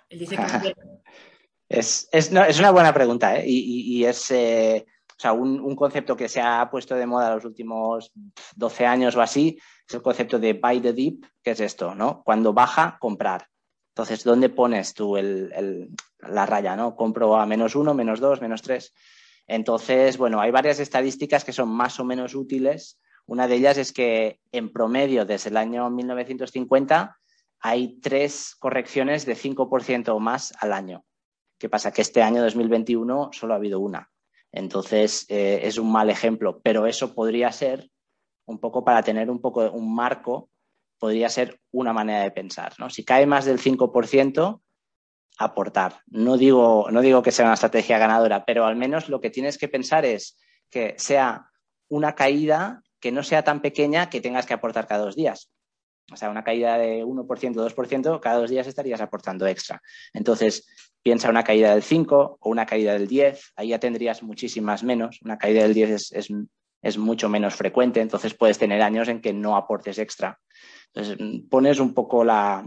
A: Él dice que no quiere.
B: Es, es, no, es una buena pregunta, ¿eh? Y, y, y es eh, o sea, un, un concepto que se ha puesto de moda los últimos doce años o así, es el concepto de buy the dip, que es esto, ¿no? Cuando baja, comprar. Entonces, ¿dónde pones tú el, el, la raya, ¿no? Compro a menos uno, menos dos, menos tres. Entonces, bueno, hay varias estadísticas que son más o menos útiles. Una de ellas es que en promedio desde el año mil novecientos cincuenta hay tres correcciones de cinco por ciento o más al año. ¿Qué pasa? Que este año dos mil veintiuno solo ha habido una. Entonces, eh, es un mal ejemplo, pero eso podría ser, un poco para tener un poco un marco, podría ser una manera de pensar, ¿no? Si cae más del cinco por ciento, aportar. No digo, no digo que sea una estrategia ganadora, pero al menos lo que tienes que pensar es que sea una caída que no sea tan pequeña que tengas que aportar cada dos días. O sea, una caída de uno por ciento, dos por ciento, cada dos días estarías aportando extra. Entonces, piensa una caída del cinco o una caída del diez, ahí ya tendrías muchísimas menos. Una caída del diez es, es, es mucho menos frecuente, entonces puedes tener años en que no aportes extra. Entonces, pones un poco la,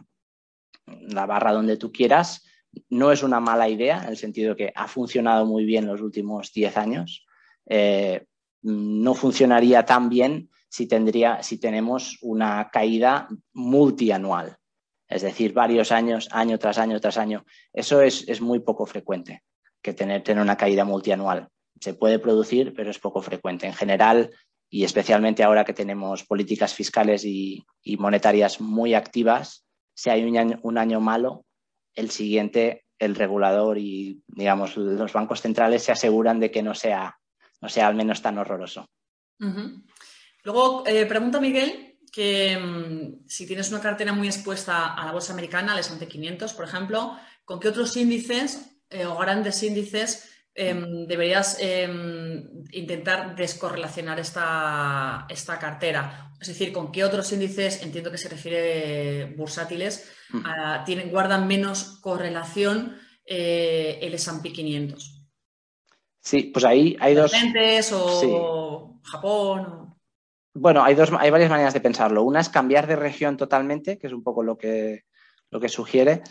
B: la barra donde tú quieras. No es una mala idea, en el sentido de que ha funcionado muy bien los últimos diez años. Eh, no funcionaría tan bien si, tendría, si tenemos una caída multianual, es decir, varios años, año tras año tras año. Eso es, es muy poco frecuente, que tener, tener una caída multianual. Se puede producir, pero es poco frecuente. En general, y especialmente ahora que tenemos políticas fiscales y, y monetarias muy activas, si hay un año, un año malo, el siguiente, el regulador y, digamos, los bancos centrales se aseguran de que no sea, no sea al menos tan horroroso.
A: Uh-huh. Luego, eh, pregunta Miguel que um, si tienes una cartera muy expuesta a la bolsa americana, al ese and pe quinientos, por ejemplo, ¿con qué otros índices eh, o grandes índices eh, deberías eh, intentar descorrelacionar esta, esta cartera? Es decir, ¿con qué otros índices, entiendo que se refiere bursátiles, uh, tienen, guardan menos correlación eh, el ese and pe quinientos?
B: Sí, pues ahí hay dos.
A: ¿Emergentes o
B: Sí.
A: Japón? O...
B: Bueno, hay, dos, hay varias maneras de pensarlo. Una es cambiar de región totalmente, que es un poco lo que, lo que sugiere,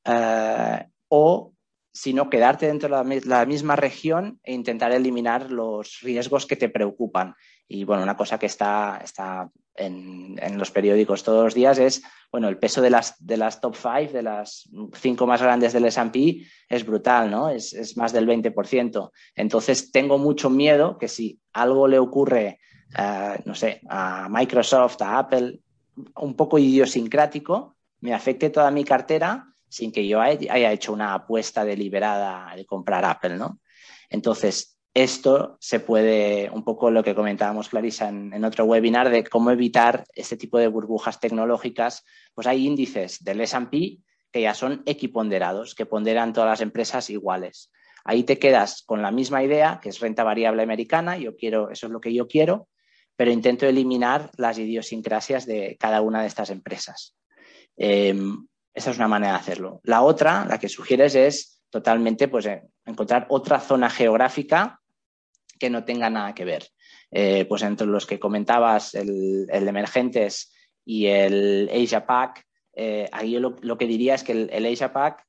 B: eh, o si no, quedarte dentro de la, la misma región e intentar eliminar los riesgos que te preocupan. Y bueno, una cosa que está, está en, en los periódicos todos los días es, bueno, el peso de las, de las top five, de las cinco más grandes del ese and pe, es brutal, ¿no? Es, es más del veinte por ciento. Entonces, tengo mucho miedo que si algo le ocurre, Uh, no sé, a Microsoft, a Apple, un poco idiosincrático, me afecte toda mi cartera sin que yo haya hecho una apuesta deliberada de comprar Apple, ¿no? Entonces, esto se puede, un poco lo que comentábamos, Clarisa, en, en otro webinar, de cómo evitar este tipo de burbujas tecnológicas. Pues hay índices del ese and pe que ya son equiponderados, que ponderan todas las empresas iguales. Ahí te quedas con la misma idea, que es renta variable americana, yo quiero, eso es lo que yo quiero, pero intento eliminar las idiosincrasias de cada una de estas empresas. Eh, esa es una manera de hacerlo. La otra, la que sugieres, es totalmente pues, eh, encontrar otra zona geográfica que no tenga nada que ver. Eh, pues entre los que comentabas, el, el Emergentes y el Asia Pac, eh, ahí lo, lo que diría es que el, el Asia Pac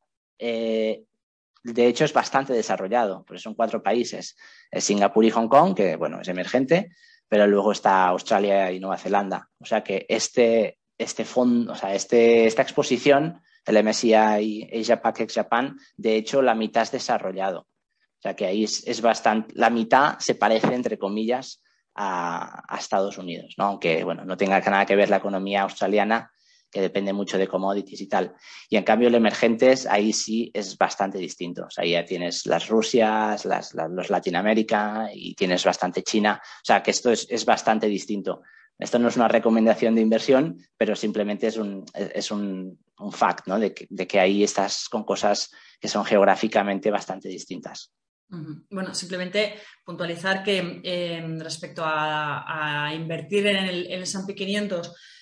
B: eh, de hecho es bastante desarrollado, porque son cuatro países, es Singapur y Hong Kong, que bueno, es emergente, pero luego está Australia y Nueva Zelanda. O sea que este, este fondo, o sea, este, esta exposición, el eme ese i Asia Pac ex Japan, de hecho la mitad es desarrollado. O sea que ahí es, es bastante, la mitad se parece, entre comillas, a, a Estados Unidos, ¿no? Aunque bueno, no tenga nada que ver la economía australiana, que depende mucho de commodities y tal. Y en cambio, el emergentes, ahí sí es bastante distinto. O sea, ya tienes las Rusias, las, las, los Latinoamérica y tienes bastante China. O sea, que esto es, es bastante distinto. Esto no es una recomendación de inversión, pero simplemente es un, es un, un fact, ¿no? De que, de que ahí estás con cosas que son geográficamente bastante distintas.
A: Bueno, simplemente puntualizar que eh, respecto a, a invertir en el, en el ese and pe quinientos,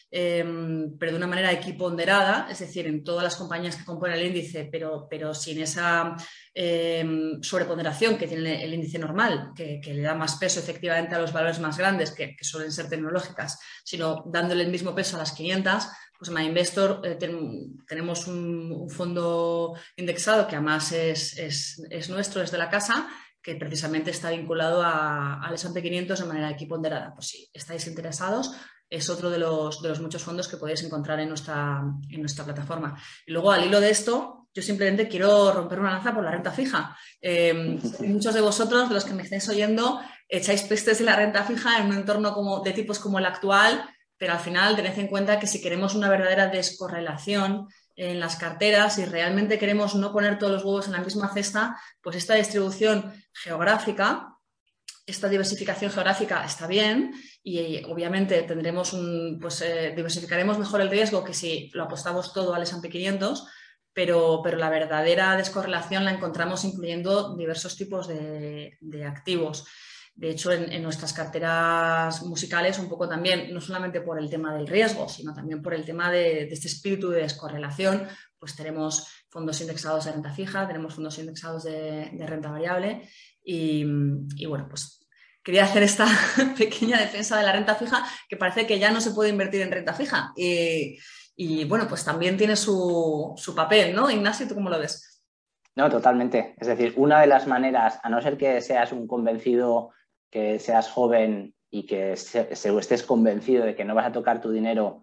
A: eh, pero de una manera equiponderada, es decir, en todas las compañías que componen el índice, pero, pero sin esa eh, sobreponderación que tiene el índice normal, que, que le da más peso efectivamente a los valores más grandes, que, que suelen ser tecnológicas, sino dándole el mismo peso a las quinientas. Pues en MyInvestor eh, ten, tenemos un, un fondo indexado que además es, es, es nuestro, es de la casa, que precisamente está vinculado a, al ese and pe quinientos de manera equiponderada. Pues si estáis interesados, es otro de los, de los muchos fondos que podéis encontrar en nuestra, en nuestra plataforma. Y luego, al hilo de esto, yo simplemente quiero romper una lanza por la renta fija. Eh, muchos de vosotros, de los que me estáis oyendo, echáis pestes de la renta fija en un entorno como, de tipos como el actual, pero al final tened en cuenta que si queremos una verdadera descorrelación en las carteras y realmente queremos no poner todos los huevos en la misma cesta, pues esta distribución geográfica, esta diversificación geográfica está bien y obviamente tendremos un, pues, eh, diversificaremos mejor el riesgo que si lo apostamos todo al ese and pe quinientos, pero, pero la verdadera descorrelación la encontramos incluyendo diversos tipos de, de activos. De hecho, en, en nuestras carteras musicales un poco también, no solamente por el tema del riesgo, sino también por el tema de, de este espíritu de descorrelación, pues tenemos fondos indexados de renta fija, tenemos fondos indexados de, de renta variable y, y bueno, pues quería hacer esta pequeña defensa de la renta fija, que parece que ya no se puede invertir en renta fija. Y, y bueno, pues también tiene su, su papel, ¿no? Ignacio, ¿tú cómo lo ves?
B: No, totalmente. Es decir, una de las maneras, a no ser que seas un convencido, que seas joven y que se, se, estés convencido de que no vas a tocar tu dinero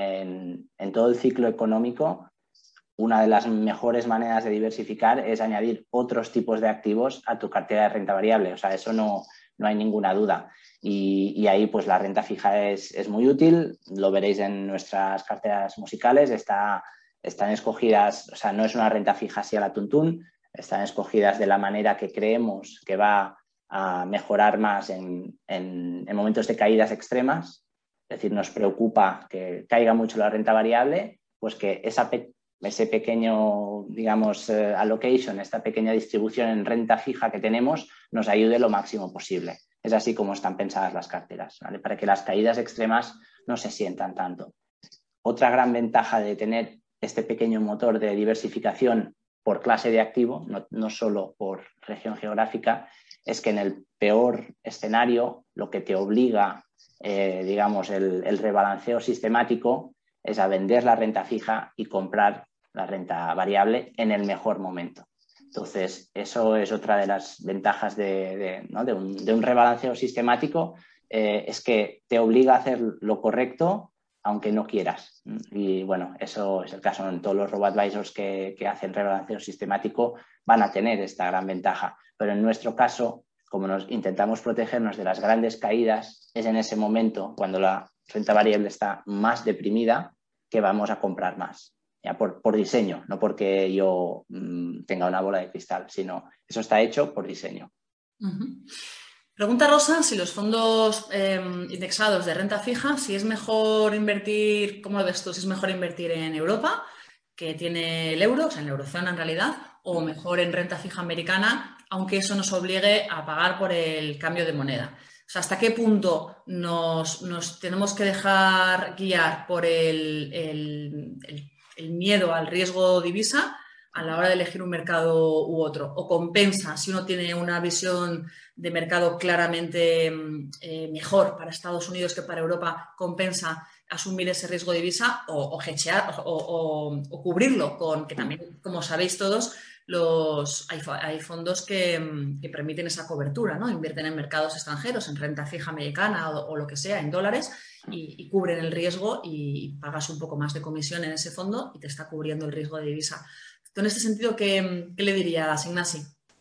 B: en, en todo el ciclo económico, una de las mejores maneras de diversificar es añadir otros tipos de activos a tu cartera de renta variable. O sea, eso no, no hay ninguna duda. Y, y ahí pues la renta fija es, es muy útil, lo veréis en nuestras carteras musicales, está, están escogidas, o sea, no es una renta fija así a la tuntún, están escogidas de la manera que creemos que va a mejorar más en, en, en momentos de caídas extremas. Es decir, nos preocupa que caiga mucho la renta variable, pues que esa pe ese pequeño, digamos, uh, allocation, esta pequeña distribución en renta fija que tenemos, nos ayude lo máximo posible. Es así como están pensadas las carteras, ¿vale? Para que las caídas extremas no se sientan tanto. Otra gran ventaja de tener este pequeño motor de diversificación por clase de activo, no, no solo por región geográfica, es que en el peor escenario lo que te obliga, eh, digamos, el, el rebalanceo sistemático es a vender la renta fija y comprar la renta variable en el mejor momento. Entonces, eso es otra de las ventajas de, de, ¿no? de, un, de un rebalanceo sistemático, eh, es que te obliga a hacer lo correcto aunque no quieras. Y bueno, eso es el caso en todos los robo-advisors que, que hacen rebalanceo sistemático, van a tener esta gran ventaja. Pero en nuestro caso, como nos intentamos protegernos de las grandes caídas, es en ese momento, cuando la renta variable está más deprimida, que vamos a comprar más. Ya por, por diseño, no porque yo mmm, tenga una bola de cristal, sino eso está hecho por diseño.
A: Uh-huh. Pregunta Rosa si los fondos eh, indexados de renta fija, si es mejor invertir, ¿cómo lo ves tú? Si es mejor invertir en Europa, que tiene el euro, o sea, en la eurozona en realidad, o mejor en renta fija americana, aunque eso nos obligue a pagar por el cambio de moneda. O sea, ¿hasta qué punto nos, nos tenemos que dejar guiar por el, el, el, el miedo al riesgo divisa a la hora de elegir un mercado u otro? ¿O compensa si uno tiene una visión de mercado claramente eh, mejor para Estados Unidos que para Europa, compensa asumir ese riesgo de divisa o, o hedgear o, o, o cubrirlo con, que también, como sabéis todos, los, hay, hay fondos que, que permiten esa cobertura, ¿no? Invierten en mercados extranjeros, en renta fija americana o, o lo que sea, en dólares, y, y cubren el riesgo y, y pagas un poco más de comisión en ese fondo y te está cubriendo el riesgo de divisa. Entonces, en este sentido, ¿qué, qué le dirías, Ignasi?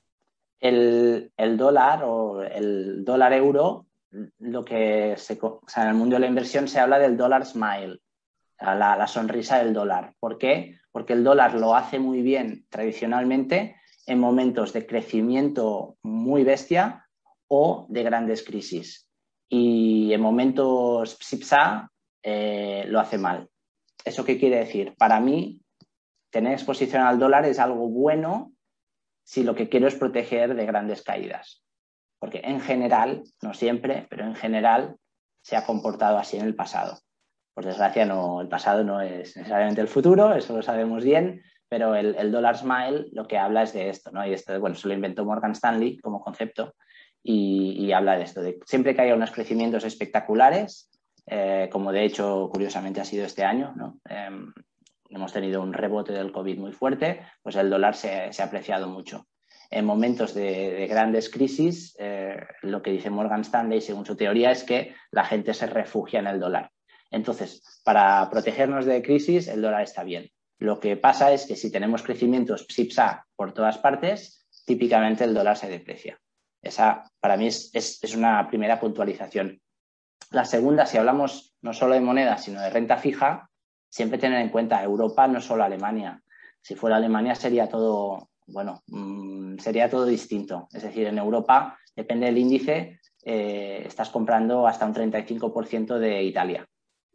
B: El, el dólar o el dólar euro, lo que se, o sea, en el mundo de la inversión se habla del dólar smile, la, la sonrisa del dólar. ¿Por qué? Porque el dólar lo hace muy bien tradicionalmente en momentos de crecimiento muy bestia o de grandes crisis. Y en momentos psipsa eh, lo hace mal. ¿Eso qué quiere decir? Para mí, tener exposición al dólar es algo bueno si lo que quiero es proteger de grandes caídas. Porque en general, no siempre, pero en general se ha comportado así en el pasado. por desgracia, no, el pasado no es necesariamente el futuro, eso lo sabemos bien, pero el, el Dollar Smile lo que habla es de esto, ¿no? Y esto, bueno, se lo inventó Morgan Stanley como concepto y, y habla de esto, de siempre que haya unos crecimientos espectaculares, eh, como de hecho, curiosamente, ha sido este año, ¿no? Eh, hemos tenido un rebote del COVID muy fuerte, pues el dólar se, se ha apreciado mucho. En momentos de, de grandes crisis, eh, lo que dice Morgan Stanley, según su teoría, es que la gente se refugia en el dólar. Entonces, para protegernos de crisis, el dólar está bien. Lo que pasa es que si tenemos crecimientos psipsa por todas partes, típicamente el dólar se deprecia. Esa, para mí, es, es, es una primera puntualización. La segunda, si hablamos no solo de moneda, sino de renta fija, siempre tener en cuenta Europa, no solo Alemania. Si fuera Alemania sería todo, bueno, mmm, sería todo distinto. Es decir, en Europa, depende del índice, eh, estás comprando hasta un treinta y cinco por ciento de Italia.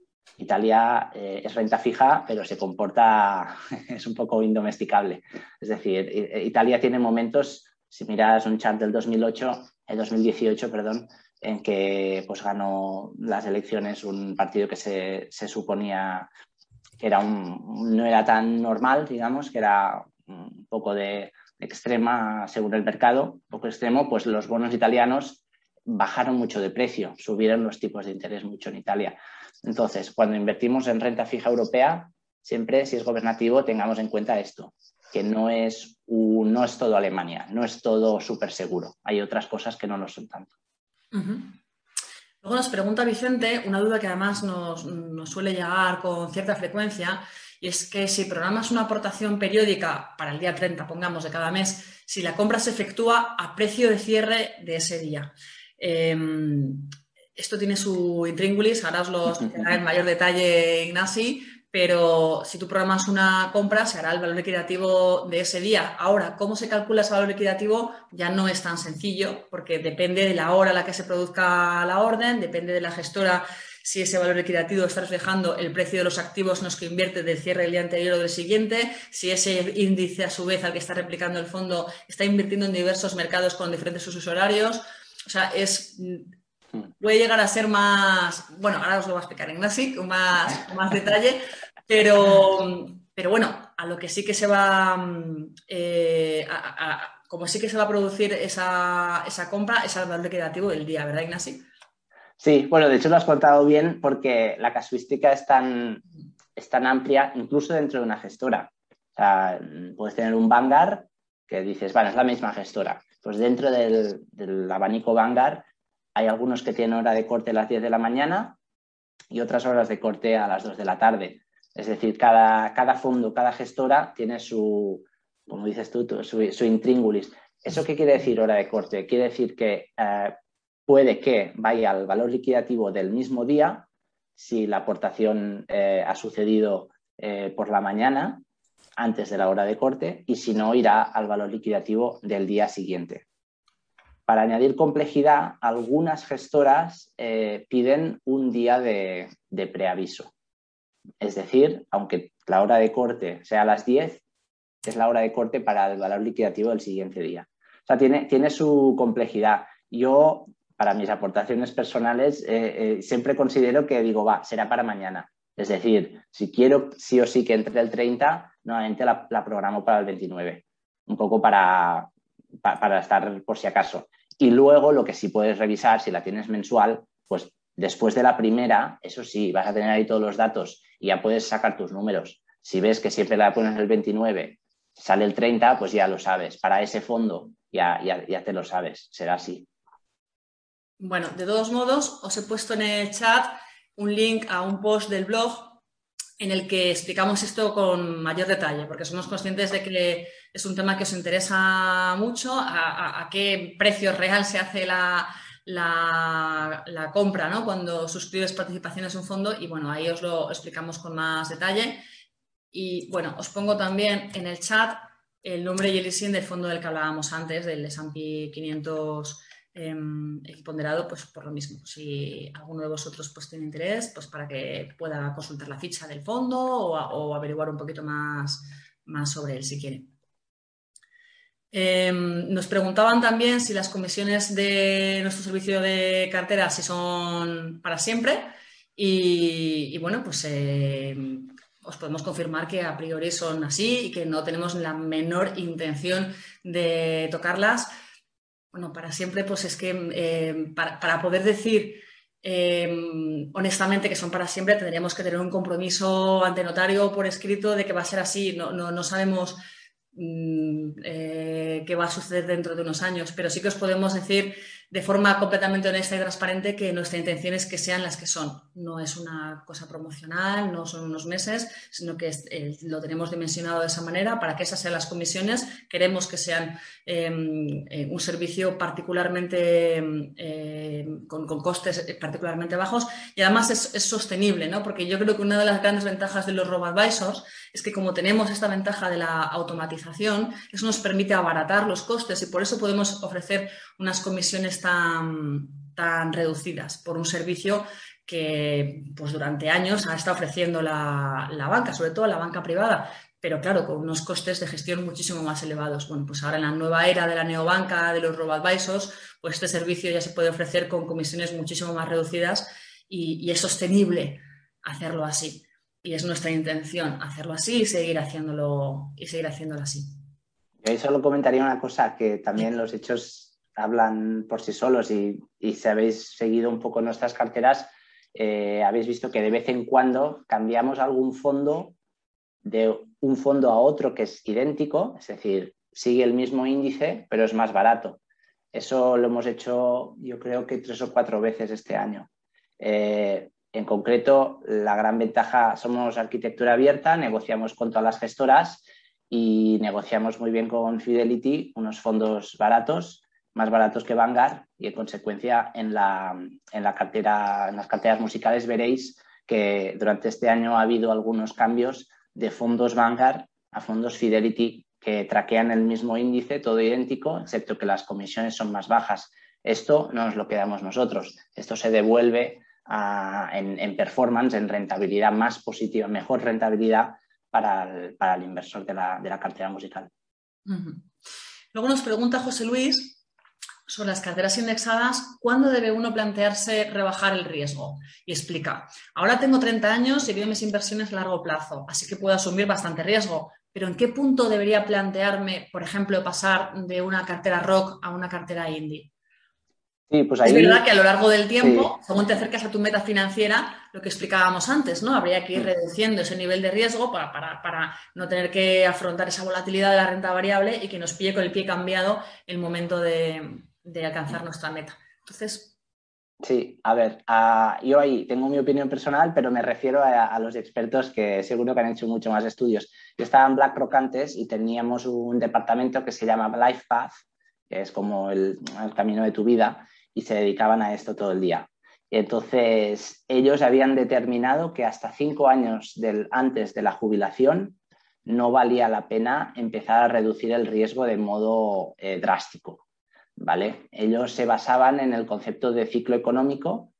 B: Italia eh, es renta fija, pero se comporta, es un poco indomesticable. Es decir, Italia tiene momentos, si miras un chart del dos mil ocho, el dos mil dieciocho, perdón, en que pues, ganó las elecciones un partido que se, se suponía que era un, no era tan normal, digamos, que era un poco de extrema según el mercado, un poco extremo, pues los bonos italianos bajaron mucho de precio, subieron los tipos de interés mucho en Italia. Entonces, cuando invertimos en renta fija europea, siempre, si es gobernativo, tengamos en cuenta esto, que no es, un, no es todo Alemania, no es todo súper seguro. Hay otras cosas que no lo son tanto.
A: Uh-huh. Luego nos pregunta Vicente una duda que además nos, nos suele llegar con cierta frecuencia, y es que si programas una aportación periódica para el día treinta, pongamos, de cada mes, si la compra se efectúa a precio de cierre de ese día. Eh, esto tiene su intríngulis, ahora os lo explicará en mayor detalle Ignasi, pero si tú programas una compra, se hará el valor liquidativo de ese día. Ahora, ¿cómo se calcula ese valor liquidativo? Ya no es tan sencillo, porque depende de la hora a la que se produzca la orden, depende de la gestora si ese valor liquidativo está reflejando el precio de los activos en los que invierte del cierre del día anterior o del siguiente, si ese índice, a su vez, al que está replicando el fondo, está invirtiendo en diversos mercados con diferentes usos horarios. O sea, es... puede llegar a ser más, bueno, ahora os lo voy a explicar Ignasi, con más, con más detalle, pero, pero bueno, a lo que sí que se va, eh, a, a, como sí que se va a producir esa, esa compra, es al valor liquidativo del día, ¿verdad, Ignasi?
B: Sí, bueno, de hecho lo has contado bien porque la casuística es tan, es tan amplia, incluso dentro de una gestora. O sea, puedes tener un Vanguard que dices, bueno, es la misma gestora. Pues dentro del, del abanico Vanguard hay algunos que tienen hora de corte a las diez de la mañana y otras horas de corte a las dos de la tarde. Es decir, cada, cada fondo, cada gestora tiene su, como dices tú, su, su intríngulis. ¿Eso qué quiere decir hora de corte? Quiere decir que eh, puede que vaya al valor liquidativo del mismo día si la aportación eh, ha sucedido eh, por la mañana antes de la hora de corte y si no irá al valor liquidativo del día siguiente. Para añadir complejidad, algunas gestoras eh, piden un día de, de preaviso. Es decir, aunque la hora de corte sea a las diez, es la hora de corte para el valor liquidativo del siguiente día. O sea, tiene, tiene su complejidad. Yo, para mis aportaciones personales, eh, eh, siempre considero que digo, va, será para mañana. Es decir, si quiero sí o sí que entre el treinta, nuevamente la, la programo para el veintinueve. Un poco para, para, para estar por si acaso. Y luego lo que sí puedes revisar, si la tienes mensual, pues después de la primera, eso sí, vas a tener ahí todos los datos y ya puedes sacar tus números. Si ves que siempre la pones el veintinueve, sale el treinta, pues ya lo sabes. Para ese fondo ya, ya, ya te lo sabes, será así.
A: Bueno, de todos modos, os he puesto en el chat un link a un post del blog en el que explicamos esto con mayor detalle, porque somos conscientes de que es un tema que os interesa mucho, a, a, a qué precio real se hace la, la, la compra, ¿no? Cuando suscribes participaciones en un fondo, y bueno, ahí os lo explicamos con más detalle. Y bueno, os pongo también en el chat el nombre y el I S I N del fondo del que hablábamos antes, del ese and pe quinientos eh, ponderado, pues por lo mismo. Si alguno de vosotros pues tiene interés, pues para que pueda consultar la ficha del fondo o, o averiguar un poquito más, más sobre él si quiere. Eh, nos preguntaban también si las comisiones de nuestro servicio de cartera si son para siempre. Y, y bueno, pues eh, os podemos confirmar que a priori son así y que no tenemos la menor intención de tocarlas. Bueno, para siempre, pues es que eh, para, para poder decir eh, honestamente que son para siempre, tendríamos que tener un compromiso ante notario por escrito de que va a ser así. No, no, no sabemos mmm, eh, qué va a suceder dentro de unos años, pero sí que os podemos decir de forma completamente honesta y transparente que nuestra intención es que sean las que son. No es una cosa promocional, no son unos meses, sino que es, eh, lo tenemos dimensionado de esa manera para que esas sean las comisiones. Queremos que sean eh, eh, un servicio particularmente eh, con, con costes particularmente bajos y además es, es sostenible, ¿no? Porque yo creo que una de las grandes ventajas de los robo-advisors es que como tenemos esta ventaja de la automatización, eso nos permite abaratar los costes y por eso podemos ofrecer unas comisiones tan, tan reducidas por un servicio que pues, durante años ha estado ofreciendo la, la banca, sobre todo la banca privada, pero claro, con unos costes de gestión muchísimo más elevados. Bueno, pues ahora en la nueva era de la neobanca, de los robo-advisors, pues este servicio ya se puede ofrecer con comisiones muchísimo más reducidas y, y es sostenible hacerlo así. Y es nuestra intención hacerlo así y seguir haciéndolo, y seguir haciéndolo así.
B: Yo ahí solo comentaría una cosa, que también los hechos hablan por sí solos y, y si habéis seguido un poco nuestras carteras, eh, habéis visto que de vez en cuando cambiamos algún fondo de un fondo a otro que es idéntico, es decir, sigue el mismo índice, pero es más barato. Eso lo hemos hecho yo creo que tres o cuatro veces este año. Eh, en concreto, la gran ventaja, somos arquitectura abierta, negociamos con todas las gestoras y negociamos muy bien con Fidelity unos fondos baratos, más baratos que Vanguard, y en consecuencia en, la, en, la cartera, en las carteras musicales veréis que durante este año ha habido algunos cambios de fondos Vanguard a fondos Fidelity que traquean el mismo índice, todo idéntico, excepto que las comisiones son más bajas. Esto no nos lo quedamos nosotros, esto se devuelve a, en, en performance, en rentabilidad más positiva, mejor rentabilidad para el, para el inversor de la, de la cartera musical.
A: Uh-huh. Luego nos pregunta José Luis sobre las carteras indexadas, ¿cuándo debe uno plantearse rebajar el riesgo? Y explica, ahora tengo treinta años y veo mis inversiones a largo plazo, así que puedo asumir bastante riesgo, pero ¿en qué punto debería plantearme, por ejemplo, pasar de una cartera rock a una cartera indie?
B: Sí, pues ahí,
A: es verdad que a lo largo del tiempo,
B: sí.
A: según te acercas a tu meta financiera, lo que explicábamos antes, ¿no? Habría que ir reduciendo ese nivel de riesgo para, para, para no tener que afrontar esa volatilidad de la renta variable y que nos pille con el pie cambiado el momento de, de alcanzar nuestra meta. Entonces...
B: Sí, a ver, uh, yo ahí tengo mi opinión personal, pero me refiero a, a los expertos que seguro que han hecho mucho más estudios. Yo estaba en BlackRock antes y teníamos un departamento que se llama Life Path, que es como el, el camino de tu vida, y se dedicaban a esto todo el día. Entonces, ellos habían determinado que hasta cinco años del, antes de la jubilación no valía la pena empezar a reducir el riesgo de modo eh, drástico. ¿Vale? Ellos se basaban en el concepto de ciclo económico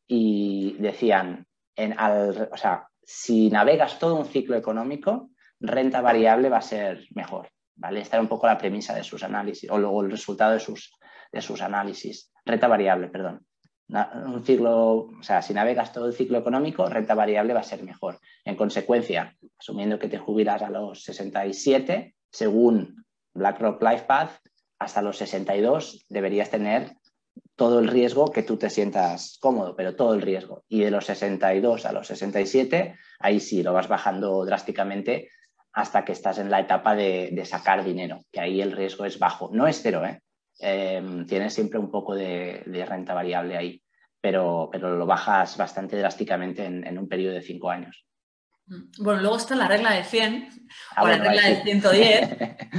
B: y decían, en al, o sea, si navegas todo un ciclo económico, renta variable va a ser mejor. ¿Vale? Esta era un poco la premisa de sus análisis, o luego el resultado de sus, de sus análisis. Renta variable, perdón. Un ciclo, o sea, si navegas todo el ciclo económico, renta variable va a ser mejor. En consecuencia, asumiendo que te jubilas a los sesenta y siete, según BlackRock LifePath, hasta los sesenta y dos deberías tener todo el riesgo que tú te sientas cómodo, pero todo el riesgo. Y de los sesenta y dos a los sesenta y siete, ahí sí lo vas bajando drásticamente hasta que estás en la etapa de, de sacar dinero, que ahí el riesgo es bajo. No es cero, ¿eh? Eh, tienes siempre un poco de, de renta variable ahí, pero, pero lo bajas bastante drásticamente en, en un periodo de cinco años.
A: Bueno, luego está la regla de cien
B: ah,
A: o
B: bueno,
A: la regla
B: vale,
A: de ciento diez,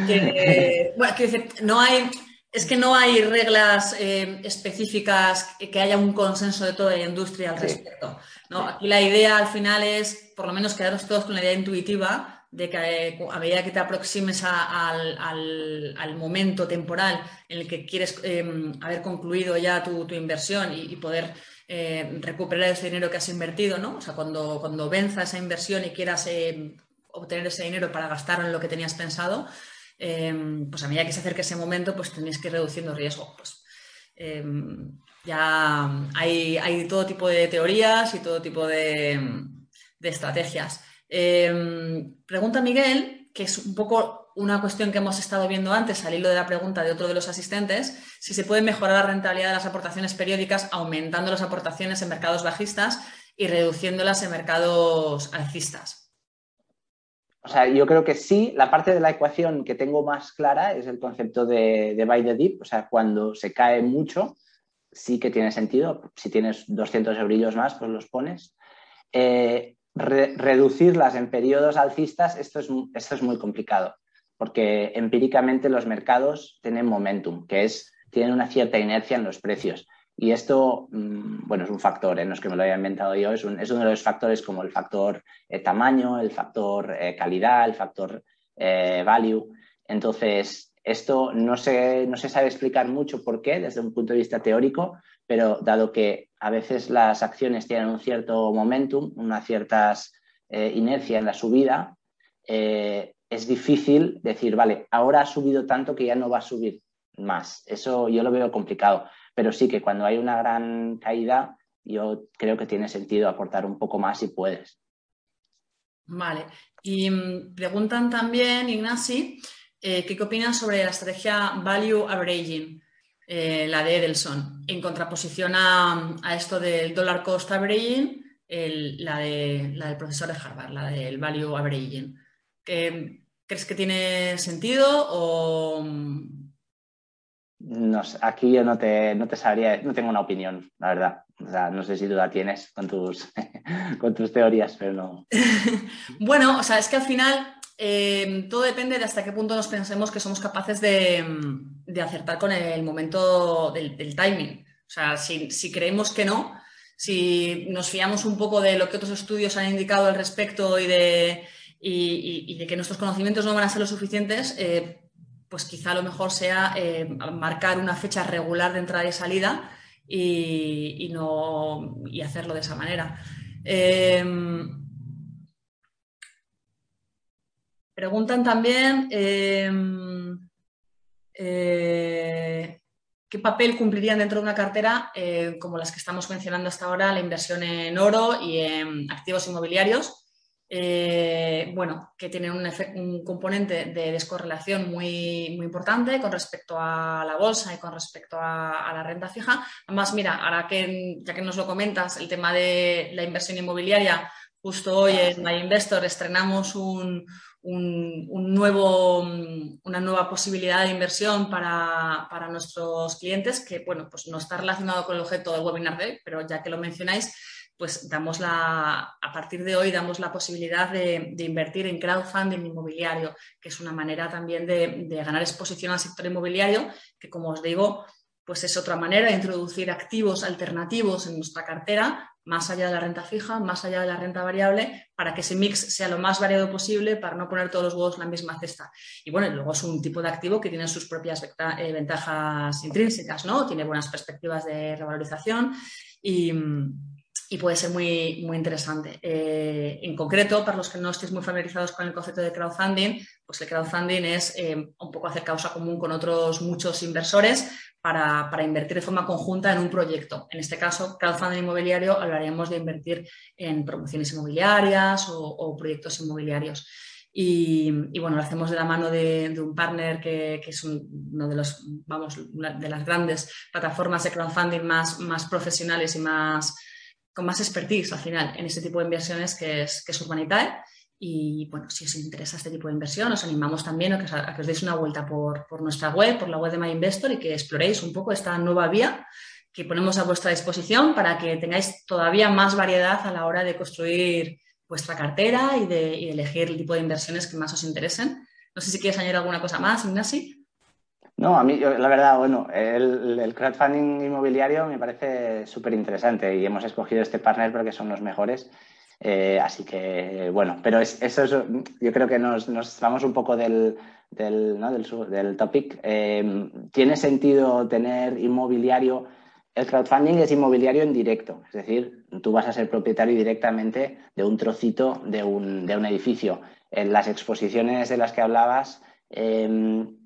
A: que, bueno, que dice, no hay, es que no hay reglas eh, específicas que, que haya un consenso de toda la industria al respecto, ¿no? Sí. Aquí la idea al final es, por lo menos, quedarnos todos con la idea intuitiva de que eh, a medida que te aproximes a, al, al, al momento temporal en el que quieres eh, haber concluido ya tu, tu inversión y, y poder eh, recuperar ese dinero que has invertido, ¿no? O sea, cuando, cuando venza esa inversión y quieras eh, obtener ese dinero para gastarlo en lo que tenías pensado, eh, pues a medida que se acerque ese momento, pues tenéis que ir reduciendo riesgo. Pues Eh, ya hay, hay todo tipo de teorías y todo tipo de, de estrategias. Eh, pregunta Miguel, que es un poco una cuestión que hemos estado viendo antes al hilo de la pregunta de otro de los asistentes, si se puede mejorar la rentabilidad de las aportaciones periódicas aumentando las aportaciones en mercados bajistas y reduciéndolas en mercados alcistas.
B: O sea, yo creo que sí, la parte de la ecuación que tengo más clara es el concepto de, de buy the dip, o sea, cuando se cae mucho, sí que tiene sentido. Si tienes doscientos eurillos más, pues los pones. Eh, re, reducirlas en periodos alcistas, esto es, esto es muy complicado, porque empíricamente los mercados tienen momentum, que es, tienen una cierta inercia en los precios. Y esto, bueno, es un factor, ¿eh? No es que me lo haya inventado yo, es, un, es uno de los factores como el factor eh, tamaño, el factor eh, calidad, el factor eh, value. Entonces, esto no se, no se sabe explicar mucho por qué desde un punto de vista teórico, pero dado que a veces las acciones tienen un cierto momentum, una cierta eh, inercia en la subida, eh, es difícil decir, vale, ahora ha subido tanto que ya no va a subir más. Eso yo lo veo complicado. Pero sí que cuando hay una gran caída, yo creo que tiene sentido aportar un poco más si puedes.
A: Vale. Y mmm, preguntan también, Ignasi, eh, ¿qué opinas sobre la estrategia Value Averaging, eh, la de Edelson, en contraposición a, a esto del Dollar Cost Averaging, el, la, de, la del profesor de Harvard, la del Value Averaging? ¿Qué, ¿Crees que tiene sentido o...?
B: No sé, aquí yo no te, no te sabría, no tengo una opinión, la verdad. O sea, no sé si tú la tienes con tus, con tus teorías, pero no.
A: Bueno, o sea, es que al final eh, todo depende de hasta qué punto nos pensemos que somos capaces de, de acertar con el momento del, del timing. O sea, si, si creemos que no, si nos fiamos un poco de lo que otros estudios han indicado al respecto y de, y, y, y de que nuestros conocimientos no van a ser lo suficientes, eh, pues quizá lo mejor sea eh, marcar una fecha regular de entrada y salida y, y no, y hacerlo de esa manera. Eh, Preguntan también eh, eh, qué papel cumplirían dentro de una cartera, eh, como las que estamos mencionando hasta ahora, la inversión en oro y en activos inmobiliarios. Eh, bueno, que tienen un, un, componente de descorrelación muy, muy importante con respecto a la bolsa y con respecto a, a la renta fija. Además, mira, ahora que ya que nos lo comentas, el tema de la inversión inmobiliaria, justo hoy en My Investor estrenamos un, un, un nuevo, una nueva posibilidad de inversión para, para nuestros clientes que, bueno, pues no está relacionado con el objeto del webinar de hoy, pero ya que lo mencionáis, pues damos la, a partir de hoy damos la posibilidad de, de invertir en crowdfunding inmobiliario, que es una manera también de, de ganar exposición al sector inmobiliario, que como os digo, pues es otra manera de introducir activos alternativos en nuestra cartera, más allá de la renta fija, más allá de la renta variable, para que ese mix sea lo más variado posible, para no poner todos los huevos en la misma cesta. Y bueno, luego es un tipo de activo que tiene sus propias ventajas intrínsecas, ¿no? Tiene buenas perspectivas de revalorización y, y puede ser muy, muy interesante. Eh, en concreto, para los que no estéis muy familiarizados con el concepto de crowdfunding, pues el crowdfunding es eh, un poco hacer causa común con otros muchos inversores para, para invertir de forma conjunta en un proyecto. En este caso, crowdfunding inmobiliario, hablaríamos de invertir en promociones inmobiliarias o, o proyectos inmobiliarios. Y, y, bueno, lo hacemos de la mano de, de un partner que, que es un, uno de los, vamos, una de las grandes plataformas de crowdfunding más, más profesionales y más con más expertise al final en este tipo de inversiones que es, que es Urbanitae. Y bueno, si os interesa este tipo de inversión, os animamos también a que os, a que os deis una vuelta por, por nuestra web, por la web de My Investor y que exploréis un poco esta nueva vía que ponemos a vuestra disposición para que tengáis todavía más variedad a la hora de construir vuestra cartera y de, y de elegir el tipo de inversiones que más os interesen. No sé si quieres añadir alguna cosa más, Ignasi.
B: No, a mí, yo, la verdad, bueno, el, el crowdfunding inmobiliario me parece súper interesante y hemos escogido este partner porque son los mejores. Eh, así que, bueno, pero es, eso es, yo creo que nos, nos vamos un poco del, del, ¿no? del, del topic. Eh, ¿tiene sentido tener inmobiliario? El crowdfunding es inmobiliario en directo, es decir, tú vas a ser propietario directamente de un trocito de un, de un edificio. En las exposiciones de las que hablabas, eh,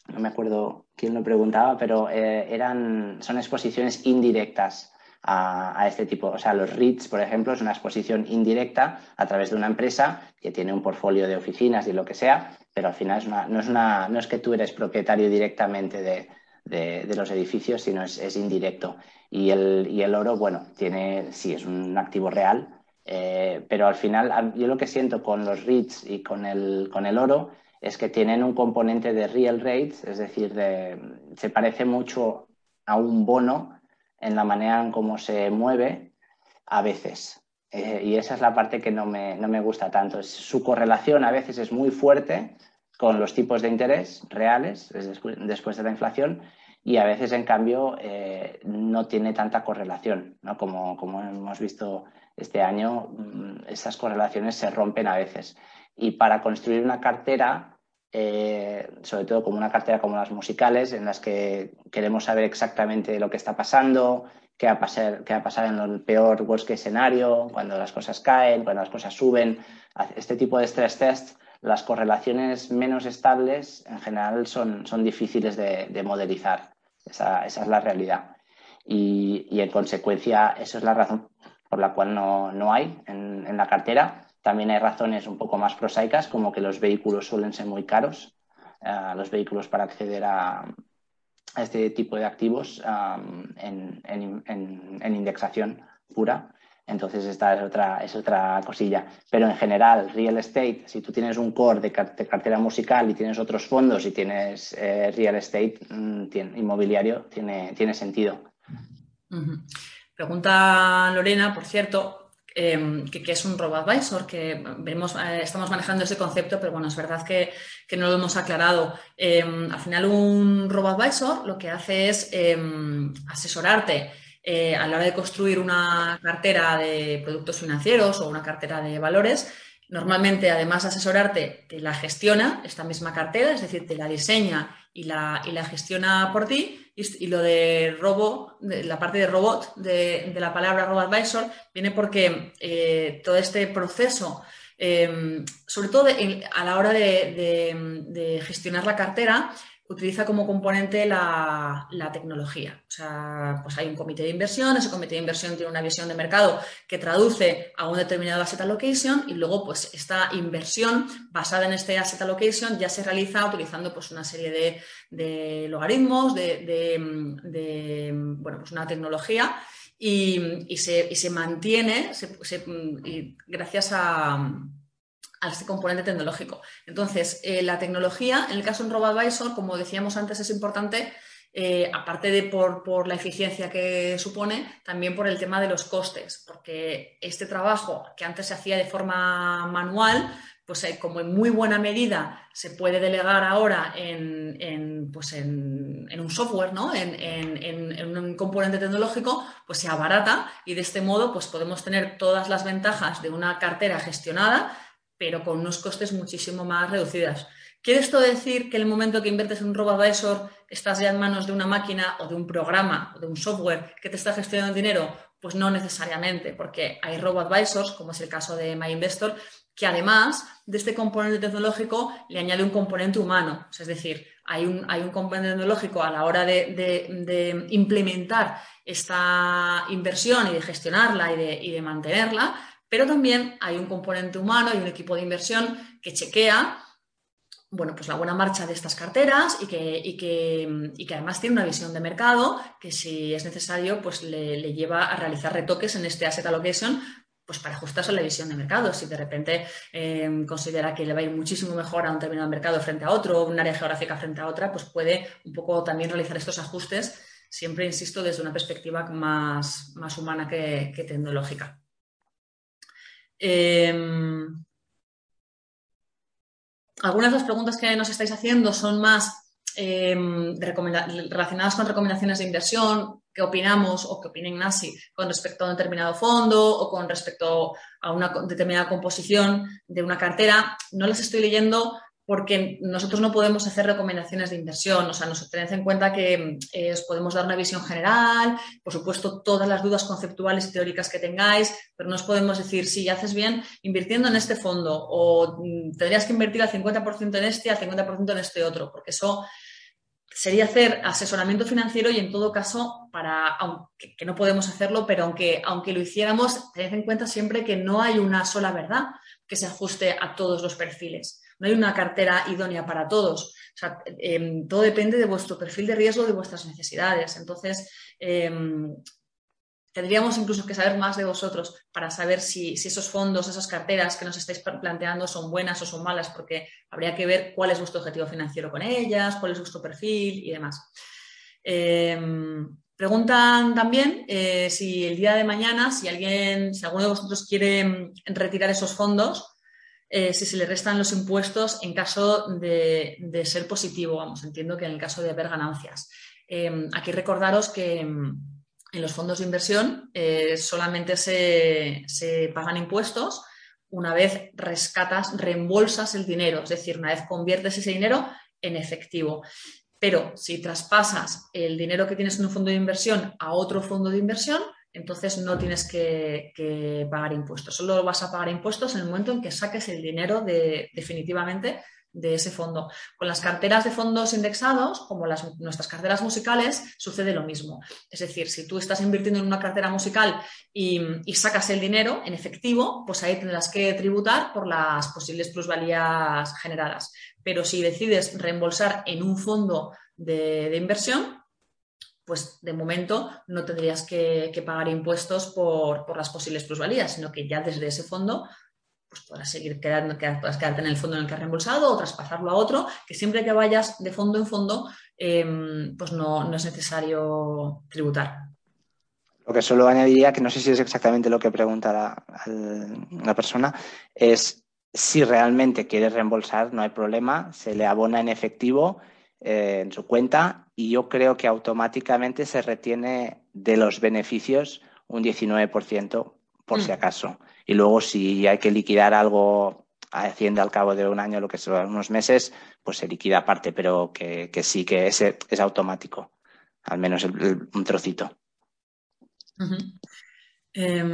B: no me acuerdo quién lo preguntaba, pero eh, eran, son exposiciones indirectas a, a este tipo. O sea, los REITs, por ejemplo, es una exposición indirecta a través de una empresa que tiene un portfolio de oficinas y lo que sea, pero al final es una, no, es una, no es que tú eres propietario directamente de, de, de los edificios, sino es, es indirecto. Y el, y el oro, bueno, tiene, sí, es un activo real, eh, pero al final yo lo que siento con los REITs y con el, con el oro es que tienen un componente de real rates, es decir, de, se parece mucho a un bono en la manera en cómo se mueve a veces. Eh, y esa es la parte que no me, no me gusta tanto. Es, su correlación a veces es muy fuerte con los tipos de interés reales es después, después de la inflación y a veces, en cambio, eh, no tiene tanta correlación, ¿no? Como, como hemos visto este año, esas correlaciones se rompen a veces. Y para construir una cartera, eh, sobre todo como una cartera como las musicales, en las que queremos saber exactamente lo que está pasando, qué va a pasar, qué va a pasar en el peor worst case escenario, cuando las cosas caen, cuando las cosas suben. Este tipo de stress test, las correlaciones menos estables en general son, son difíciles de, de modelizar. Esa, esa es la realidad. Y, y en consecuencia, esa es la razón por la cual no, no hay en, en la cartera. También hay razones un poco más prosaicas, como que los vehículos suelen ser muy caros, uh, los vehículos para acceder a, a este tipo de activos um, en, en, en, en indexación pura. Entonces esta es otra, es otra cosilla. Pero en general, real estate, si tú tienes un core de, car de cartera musical y tienes otros fondos y tienes eh, real estate mmm, tiene, inmobiliario, tiene, tiene sentido.
A: Uh-huh. Pregunta Lorena, por cierto, eh, que, que es un robo-advisor, que vemos, eh, estamos manejando ese concepto, pero bueno, es verdad que, que no lo hemos aclarado. Eh, al final, un robo-advisor lo que hace es eh, asesorarte eh, a la hora de construir una cartera de productos financieros o una cartera de valores. Normalmente, además de asesorarte, te la gestiona esta misma cartera, es decir, te la diseña y la, y la gestiona por ti. Y, y lo de robo, de, la parte de robot de, de la palabra robo-advisor, viene porque eh, todo este proceso, eh, sobre todo de, a la hora de, de, de gestionar la cartera, utiliza como componente la, la tecnología. O sea, pues hay un comité de inversión, ese comité de inversión tiene una visión de mercado que traduce a un determinado asset allocation y luego pues esta inversión basada en este asset allocation ya se realiza utilizando pues una serie de, de logaritmos, de, de, de bueno, pues una tecnología y, y, se, y se mantiene se, se, y gracias a a este componente tecnológico. Entonces, eh, la tecnología, en el caso de un robo-advisor, como decíamos antes, es importante, eh, aparte de por, por la eficiencia que supone, también por el tema de los costes, porque este trabajo que antes se hacía de forma manual, pues eh, como en muy buena medida se puede delegar ahora en, en, pues en, en un software, ¿no? en, en, en un componente tecnológico, pues se abarata y de este modo pues podemos tener todas las ventajas de una cartera gestionada, pero con unos costes muchísimo más reducidos. ¿Quiere esto decir que en el momento que inviertes en un robo-advisor estás ya en manos de una máquina o de un programa o de un software que te está gestionando el dinero? Pues no necesariamente, porque hay robo-advisors, como es el caso de MyInvestor, que además de este componente tecnológico le añade un componente humano. Es decir, hay un, hay un componente tecnológico a la hora de, de, de implementar esta inversión y de gestionarla y de, y de mantenerla, pero también hay un componente humano y un equipo de inversión que chequea bueno, pues la buena marcha de estas carteras y que, y, que, y que además tiene una visión de mercado que si es necesario pues le, le lleva a realizar retoques en este asset allocation pues para ajustarse a la visión de mercado. Si de repente eh, considera que le va a ir muchísimo mejor a un determinado mercado frente a otro, un área geográfica frente a otra, pues puede un poco también realizar estos ajustes, siempre, insisto, desde una perspectiva más, más humana que, que tecnológica. Eh, algunas de las preguntas que nos estáis haciendo son más eh, relacionadas con recomendaciones de inversión, qué opinamos o qué opina Ignasi con respecto a un determinado fondo o con respecto a una determinada composición de una cartera. No las estoy leyendo porque nosotros no podemos hacer recomendaciones de inversión, o sea, nos tened en cuenta que eh, os podemos dar una visión general, por supuesto, todas las dudas conceptuales y teóricas que tengáis, pero no os podemos decir, sí, haces bien invirtiendo en este fondo o mm, tendrías que invertir al cincuenta por ciento en este, al cincuenta por ciento en este otro, porque eso sería hacer asesoramiento financiero y en todo caso, para, aunque que no podemos hacerlo, pero aunque, aunque lo hiciéramos, tened en cuenta siempre que no hay una sola verdad que se ajuste a todos los perfiles. No hay una cartera idónea para todos. O sea, eh, todo depende de vuestro perfil de riesgo, de vuestras necesidades. Entonces, eh, tendríamos incluso que saber más de vosotros para saber si, si esos fondos, esas carteras que nos estáis planteando son buenas o son malas, porque habría que ver cuál es vuestro objetivo financiero con ellas, cuál es vuestro perfil y demás. Eh, preguntan también eh, si el día de mañana, si alguien, si alguno de vosotros quiere retirar esos fondos, eh, si se le restan los impuestos en caso de, de ser positivo. Vamos, entiendo que en el caso de haber ganancias. Eh, aquí recordaros que en los fondos de inversión eh, solamente se, se pagan impuestos una vez rescatas, reembolsas el dinero, es decir, una vez conviertes ese dinero en efectivo. Pero si traspasas el dinero que tienes en un fondo de inversión a otro fondo de inversión, entonces no tienes que, que pagar impuestos. Solo vas a pagar impuestos en el momento en que saques el dinero de, definitivamente de ese fondo. Con las carteras de fondos indexados, como las, nuestras carteras musicales, sucede lo mismo. Es decir, si tú estás invirtiendo en una cartera musical y, y sacas el dinero en efectivo, pues ahí tendrás que tributar por las posibles plusvalías generadas. Pero si decides reembolsar en un fondo de, de inversión, pues de momento no tendrías que, que pagar impuestos por, por las posibles plusvalías, sino que ya desde ese fondo pues podrás seguir quedando, podrás quedarte en el fondo en el que has reembolsado o traspasarlo a otro, que siempre que vayas de fondo en fondo, eh, pues no, no es necesario tributar.
B: Lo que solo añadiría, que no sé si es exactamente lo que pregunta la, la persona, es si realmente quieres reembolsar, no hay problema, se le abona en efectivo eh, en su cuenta y yo creo que automáticamente se retiene de los beneficios un diecinueve por ciento por mm. si acaso. Y luego si hay que liquidar algo a Hacienda al cabo de un año, lo que son unos meses, pues se liquida aparte, pero que, que sí que es, es automático, al menos el, el, un trocito.
A: Uh-huh. Eh,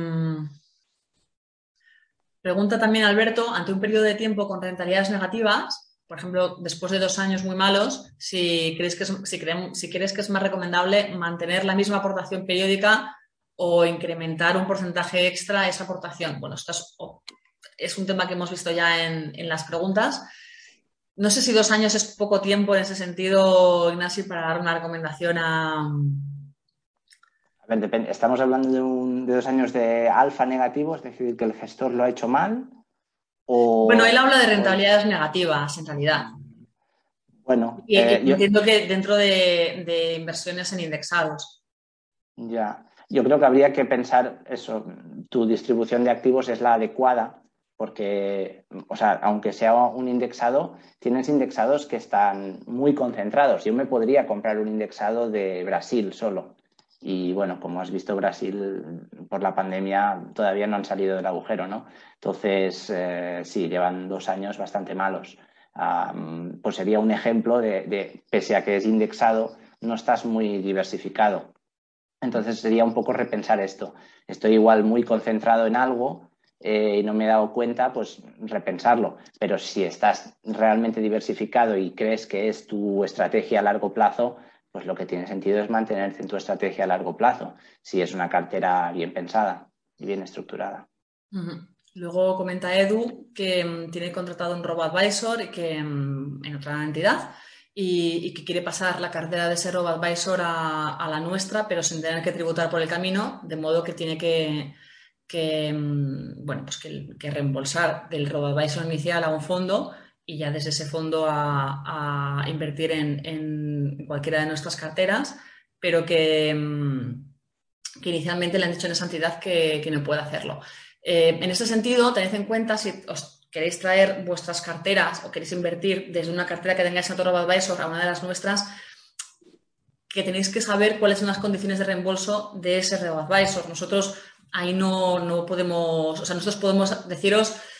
A: pregunta también Alberto, ante un periodo de tiempo con rentabilidades negativas, por ejemplo, después de dos años muy malos, si crees que es, si creemos, si crees que es más recomendable mantener la misma aportación periódica o incrementar un porcentaje extra a esa aportación. Bueno, esto es, es un tema que hemos visto ya en, en las preguntas. No sé si dos años es poco tiempo en ese sentido, Ignasi, para dar una recomendación a...
B: ¿Estamos hablando de, un, de dos años de alfa negativo, es decir, que el gestor lo ha hecho mal? O,
A: bueno, él habla de rentabilidades o... negativas, en realidad.
B: Bueno,
A: y,
B: eh,
A: y entiendo yo... que dentro de, de inversiones en indexados.
B: Ya, yo creo que habría que pensar eso, tu distribución de activos es la adecuada, porque, o sea, aunque sea un indexado, tienes indexados que están muy concentrados. Yo me podría comprar un indexado de Brasil solo. Y bueno, como has visto, Brasil por la pandemia todavía no han salido del agujero, ¿no? Entonces, eh, sí, llevan dos años bastante malos. Um, pues sería un ejemplo de, de, pese a que es indexado, no estás muy diversificado. Entonces sería un poco repensar esto. Estoy igual muy concentrado en algo eh, y no me he dado cuenta, pues repensarlo. Pero si estás realmente diversificado y crees que es tu estrategia a largo plazo, pues lo que tiene sentido es mantenerte en tu estrategia a largo plazo, si es una cartera bien pensada y bien estructurada.
A: Uh-huh. Luego comenta Edu que um, tiene contratado un robo-advisor y que um, en otra entidad y, y que quiere pasar la cartera de ese robo-advisor a, a la nuestra, pero sin tener que tributar por el camino, de modo que tiene que, que um, bueno, pues que, que reembolsar del robo-advisor inicial a un fondo y ya desde ese fondo a, a invertir en, en cualquiera de nuestras carteras, pero que, um, que inicialmente le han dicho en esa entidad que, que no puede hacerlo. Eh, en ese sentido, tened en cuenta si os queréis traer vuestras carteras o queréis invertir desde una cartera que tengáis en otro robo-advisor a una de las nuestras, que tenéis que saber cuáles son las condiciones de reembolso de ese robo-advisor. Nosotros ahí no, no podemos, o sea, nosotros podemos deciros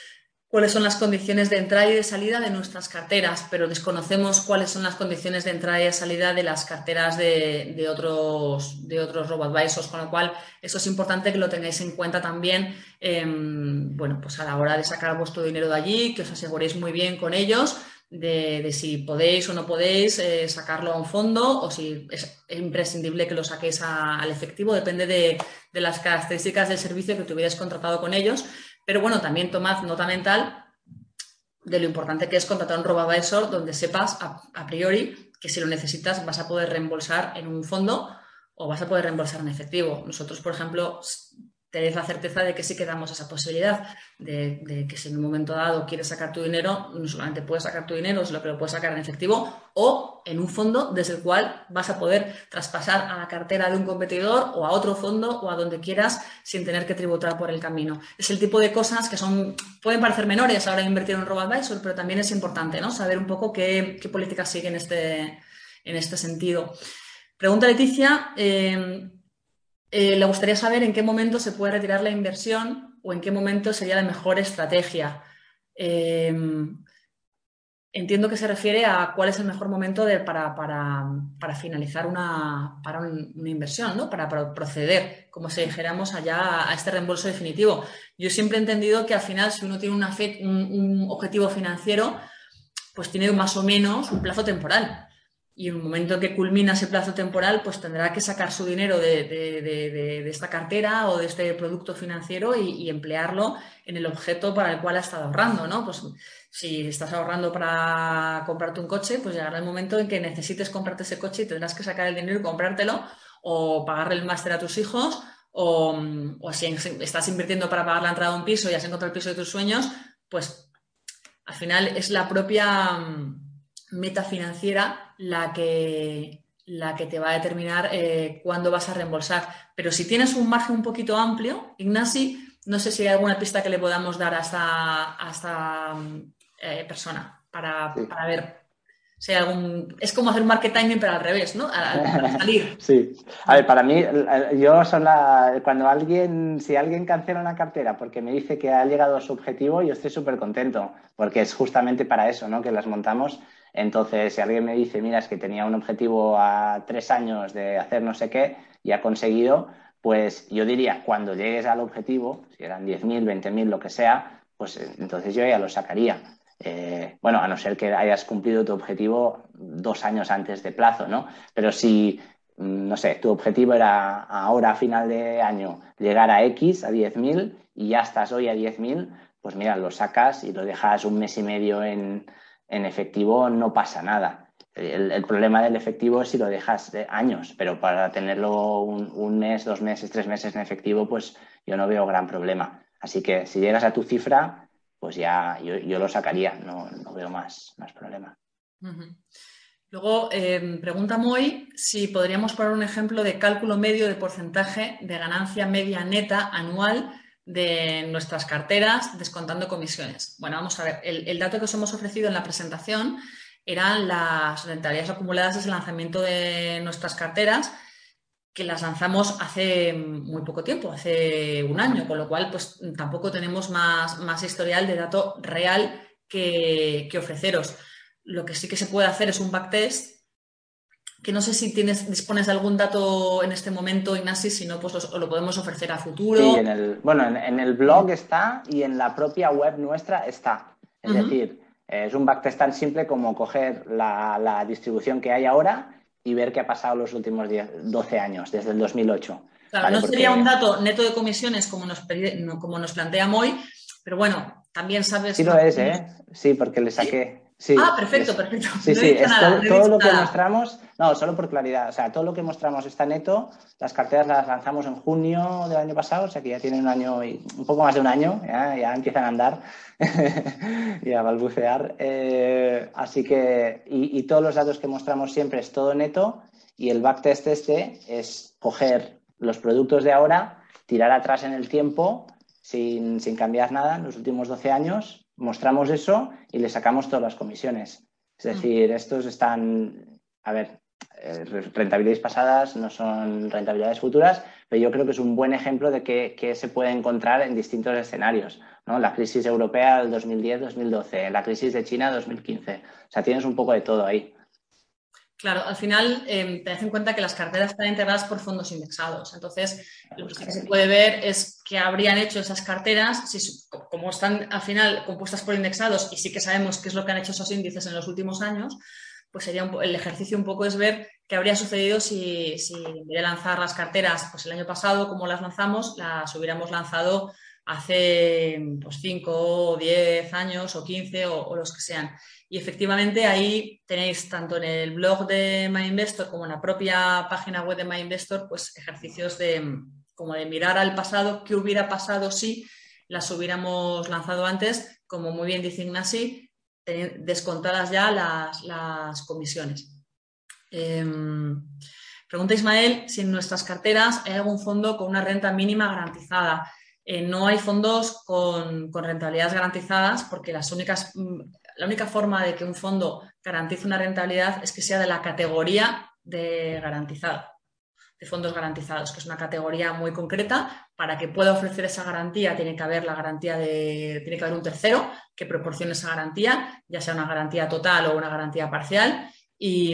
A: cuáles son las condiciones de entrada y de salida de nuestras carteras, pero desconocemos cuáles son las condiciones de entrada y de salida de las carteras de, de otros, de otros robo-advisors, con lo cual eso es importante que lo tengáis en cuenta también, eh, bueno, pues a la hora de sacar vuestro dinero de allí, que os aseguréis muy bien con ellos de, de si podéis o no podéis eh, sacarlo a un fondo o si es imprescindible que lo saquéis a, al efectivo, depende de, de las características del servicio que tuvierais contratado con ellos. Pero bueno, también tomad nota mental de lo importante que es contratar un robo-advisor donde sepas a, a priori que si lo necesitas vas a poder reembolsar en un fondo o vas a poder reembolsar en efectivo. Nosotros, por ejemplo, tenéis la certeza de que sí que damos esa posibilidad de, de que si en un momento dado quieres sacar tu dinero, no solamente puedes sacar tu dinero, sino que lo puedes sacar en efectivo o en un fondo desde el cual vas a poder traspasar a la cartera de un competidor o a otro fondo o a donde quieras sin tener que tributar por el camino. Es el tipo de cosas que son, pueden parecer menores ahora invertir en un robo-advisor, pero también es importante, ¿no? Saber un poco qué, qué políticas siguen en este, en este sentido. Pregunta Leticia. Eh, Eh, le gustaría saber en qué momento se puede retirar la inversión o en qué momento sería la mejor estrategia. Eh, entiendo que se refiere a cuál es el mejor momento de, para, para, para, finalizar una, para un, una inversión, ¿no? Para, para proceder, como si dijéramos allá, a este reembolso definitivo. Yo siempre he entendido que al final, si uno tiene una fe, un, un objetivo financiero, pues tiene más o menos un plazo temporal. Y en el momento que culmina ese plazo temporal, pues tendrá que sacar su dinero de, de, de, de esta cartera o de este producto financiero y, y emplearlo en el objeto para el cual ha estado ahorrando, ¿no? Pues si estás ahorrando para comprarte un coche, pues llegará el momento en que necesites comprarte ese coche y tendrás que sacar el dinero y comprártelo o pagarle el máster a tus hijos o, o si estás invirtiendo para pagar la entrada a un piso y has encontrado el piso de tus sueños, pues al final es la propia meta financiera la que, la que te va a determinar eh, cuándo vas a reembolsar. Pero si tienes un margen un poquito amplio, Ignasi, no sé si hay alguna pista que le podamos dar a esta, a esta eh, persona para,
B: Sí.
A: para ver si hay algún... Es como hacer market timing, pero al revés, ¿no? Al, al salir.
B: Sí. A ver, para mí, yo son la... Cuando alguien, si alguien cancela una cartera porque me dice que ha llegado a su objetivo, yo estoy súper contento, porque es justamente para eso, ¿no? Que las montamos. Entonces, si alguien me dice, mira, es que tenía un objetivo a tres años de hacer no sé qué y ha conseguido, pues yo diría, cuando llegues al objetivo, si eran diez mil, veinte mil, lo que sea, pues entonces yo ya lo sacaría. Eh, bueno, a no ser que hayas cumplido tu objetivo dos años antes de plazo, ¿no? Pero si, no sé, tu objetivo era ahora a final de año llegar a X, a diez mil, y ya estás hoy a diez mil, pues mira, lo sacas y lo dejas un mes y medio en, en efectivo, no pasa nada. El, el problema del efectivo es si lo dejas de años, pero para tenerlo un, un mes, dos meses, tres meses en efectivo, pues yo no veo gran problema. Así que si llegas a tu cifra, pues ya yo, yo lo sacaría, no, no veo más, más problema.
A: Uh-huh. Luego, eh, pregunta Moy si podríamos poner un ejemplo de cálculo medio de porcentaje de ganancia media neta anual de nuestras carteras, descontando comisiones. Bueno, vamos a ver, el, el dato que os hemos ofrecido en la presentación eran las rentabilidades acumuladas desde el lanzamiento de nuestras carteras, que las lanzamos hace muy poco tiempo, hace un año, con lo cual pues tampoco tenemos más, más historial de dato real que, que ofreceros. Lo que sí que se puede hacer es un backtest, que no sé si tienes, dispones de algún dato en este momento, Ignasi, si no, pues lo, lo podemos ofrecer a futuro.
B: Sí, en el, bueno, en, en el blog está y en la propia web nuestra está. Es uh-huh. decir, es un backtest tan simple como coger la, la distribución que hay ahora y ver qué ha pasado los últimos diez, doce años, desde el dos mil ocho.
A: Claro,
B: ¿vale?
A: no
B: Porque...
A: sería un dato neto de comisiones como nos, como nos plantea Moy, pero bueno, también sabes...
B: Sí lo es, ¿eh? Sí, porque le saqué... ¿Sí?
A: Sí, ah, perfecto, les... perfecto.
B: Sí,
A: no
B: sí,
A: he dicho
B: es
A: nada,
B: todo,
A: no he
B: todo
A: dicho
B: lo que
A: nada.
B: mostramos, no, solo por claridad, o sea, todo lo que mostramos está neto, las carteras las lanzamos en junio del año pasado, o sea que ya tienen un año, y un poco más de un año, ya, ya empiezan a andar y a balbucear, eh, así que, y, y todos los datos que mostramos siempre es todo neto, y el backtest este es coger los productos de ahora, tirar atrás en el tiempo, sin, sin cambiar nada, en los últimos doce años, mostramos eso y le sacamos todas las comisiones. Es decir, estos están, a ver, eh, rentabilidades pasadas no son rentabilidades futuras, pero yo creo que es un buen ejemplo de qué, qué se puede encontrar en distintos escenarios, ¿no? La crisis europea del dos mil diez dos mil doce, la crisis de China dos mil quince. O sea, tienes un poco de todo ahí.
A: Claro, al final, eh, tened en cuenta que las carteras están integradas por fondos indexados. Entonces, lo que sí que se puede ver es qué habrían hecho esas carteras, si, como están al final compuestas por indexados y sí que sabemos qué es lo que han hecho esos índices en los últimos años, pues sería un, el ejercicio un poco es ver qué habría sucedido si, si en vez de lanzar las carteras pues el año pasado, como las lanzamos, las hubiéramos lanzado hace pues cinco, diez años o quince o, o los que sean. Y efectivamente ahí tenéis tanto en el blog de MyInvestor como en la propia página web de MyInvestor pues ejercicios de, como de mirar al pasado, qué hubiera pasado si las hubiéramos lanzado antes, como muy bien dice Ignasi, descontadas ya las, las comisiones. Eh, pregunta Ismael si en nuestras carteras hay algún fondo con una renta mínima garantizada. Eh, no hay fondos con, con rentabilidades garantizadas porque las únicas, la única forma de que un fondo garantice una rentabilidad es que sea de la categoría de garantizado, de fondos garantizados, que es una categoría muy concreta. Para que pueda ofrecer esa garantía tiene que haber la garantía de, tiene que haber un tercero que proporcione esa garantía, ya sea una garantía total o una garantía parcial. Y,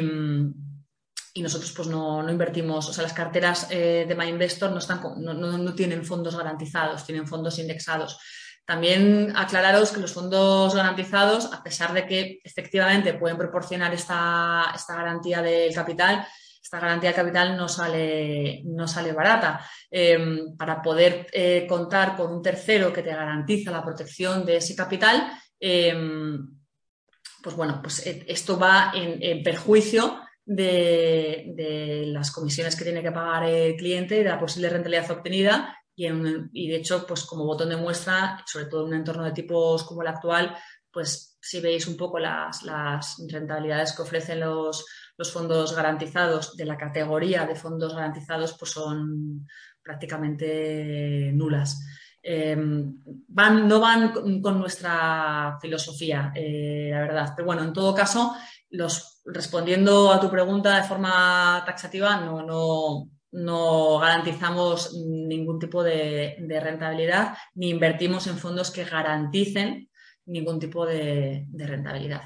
A: y nosotros pues no, no invertimos, o sea, las carteras eh, de MyInvestor no, están, no, no, no tienen fondos garantizados, tienen fondos indexados. También aclararos que los fondos garantizados, a pesar de que efectivamente pueden proporcionar esta, esta garantía del capital, esta garantía del capital no sale, no sale barata. Eh, para poder eh, contar con un tercero que te garantiza la protección de ese capital, eh, pues bueno, pues esto va en, en perjuicio de, de las comisiones que tiene que pagar el cliente y de la posible rentabilidad obtenida. Y, en, y de hecho, pues como botón de muestra, sobre todo en un entorno de tipos como el actual, pues si veis un poco las, las rentabilidades que ofrecen los, los fondos garantizados de la categoría de fondos garantizados, pues son prácticamente nulas. Eh, van, no van con, con nuestra filosofía, eh, la verdad. Pero bueno, en todo caso, los, respondiendo a tu pregunta de forma taxativa, no, no, no garantizamos ningún tipo de, de rentabilidad ni invertimos en fondos que garanticen ningún tipo de, de rentabilidad.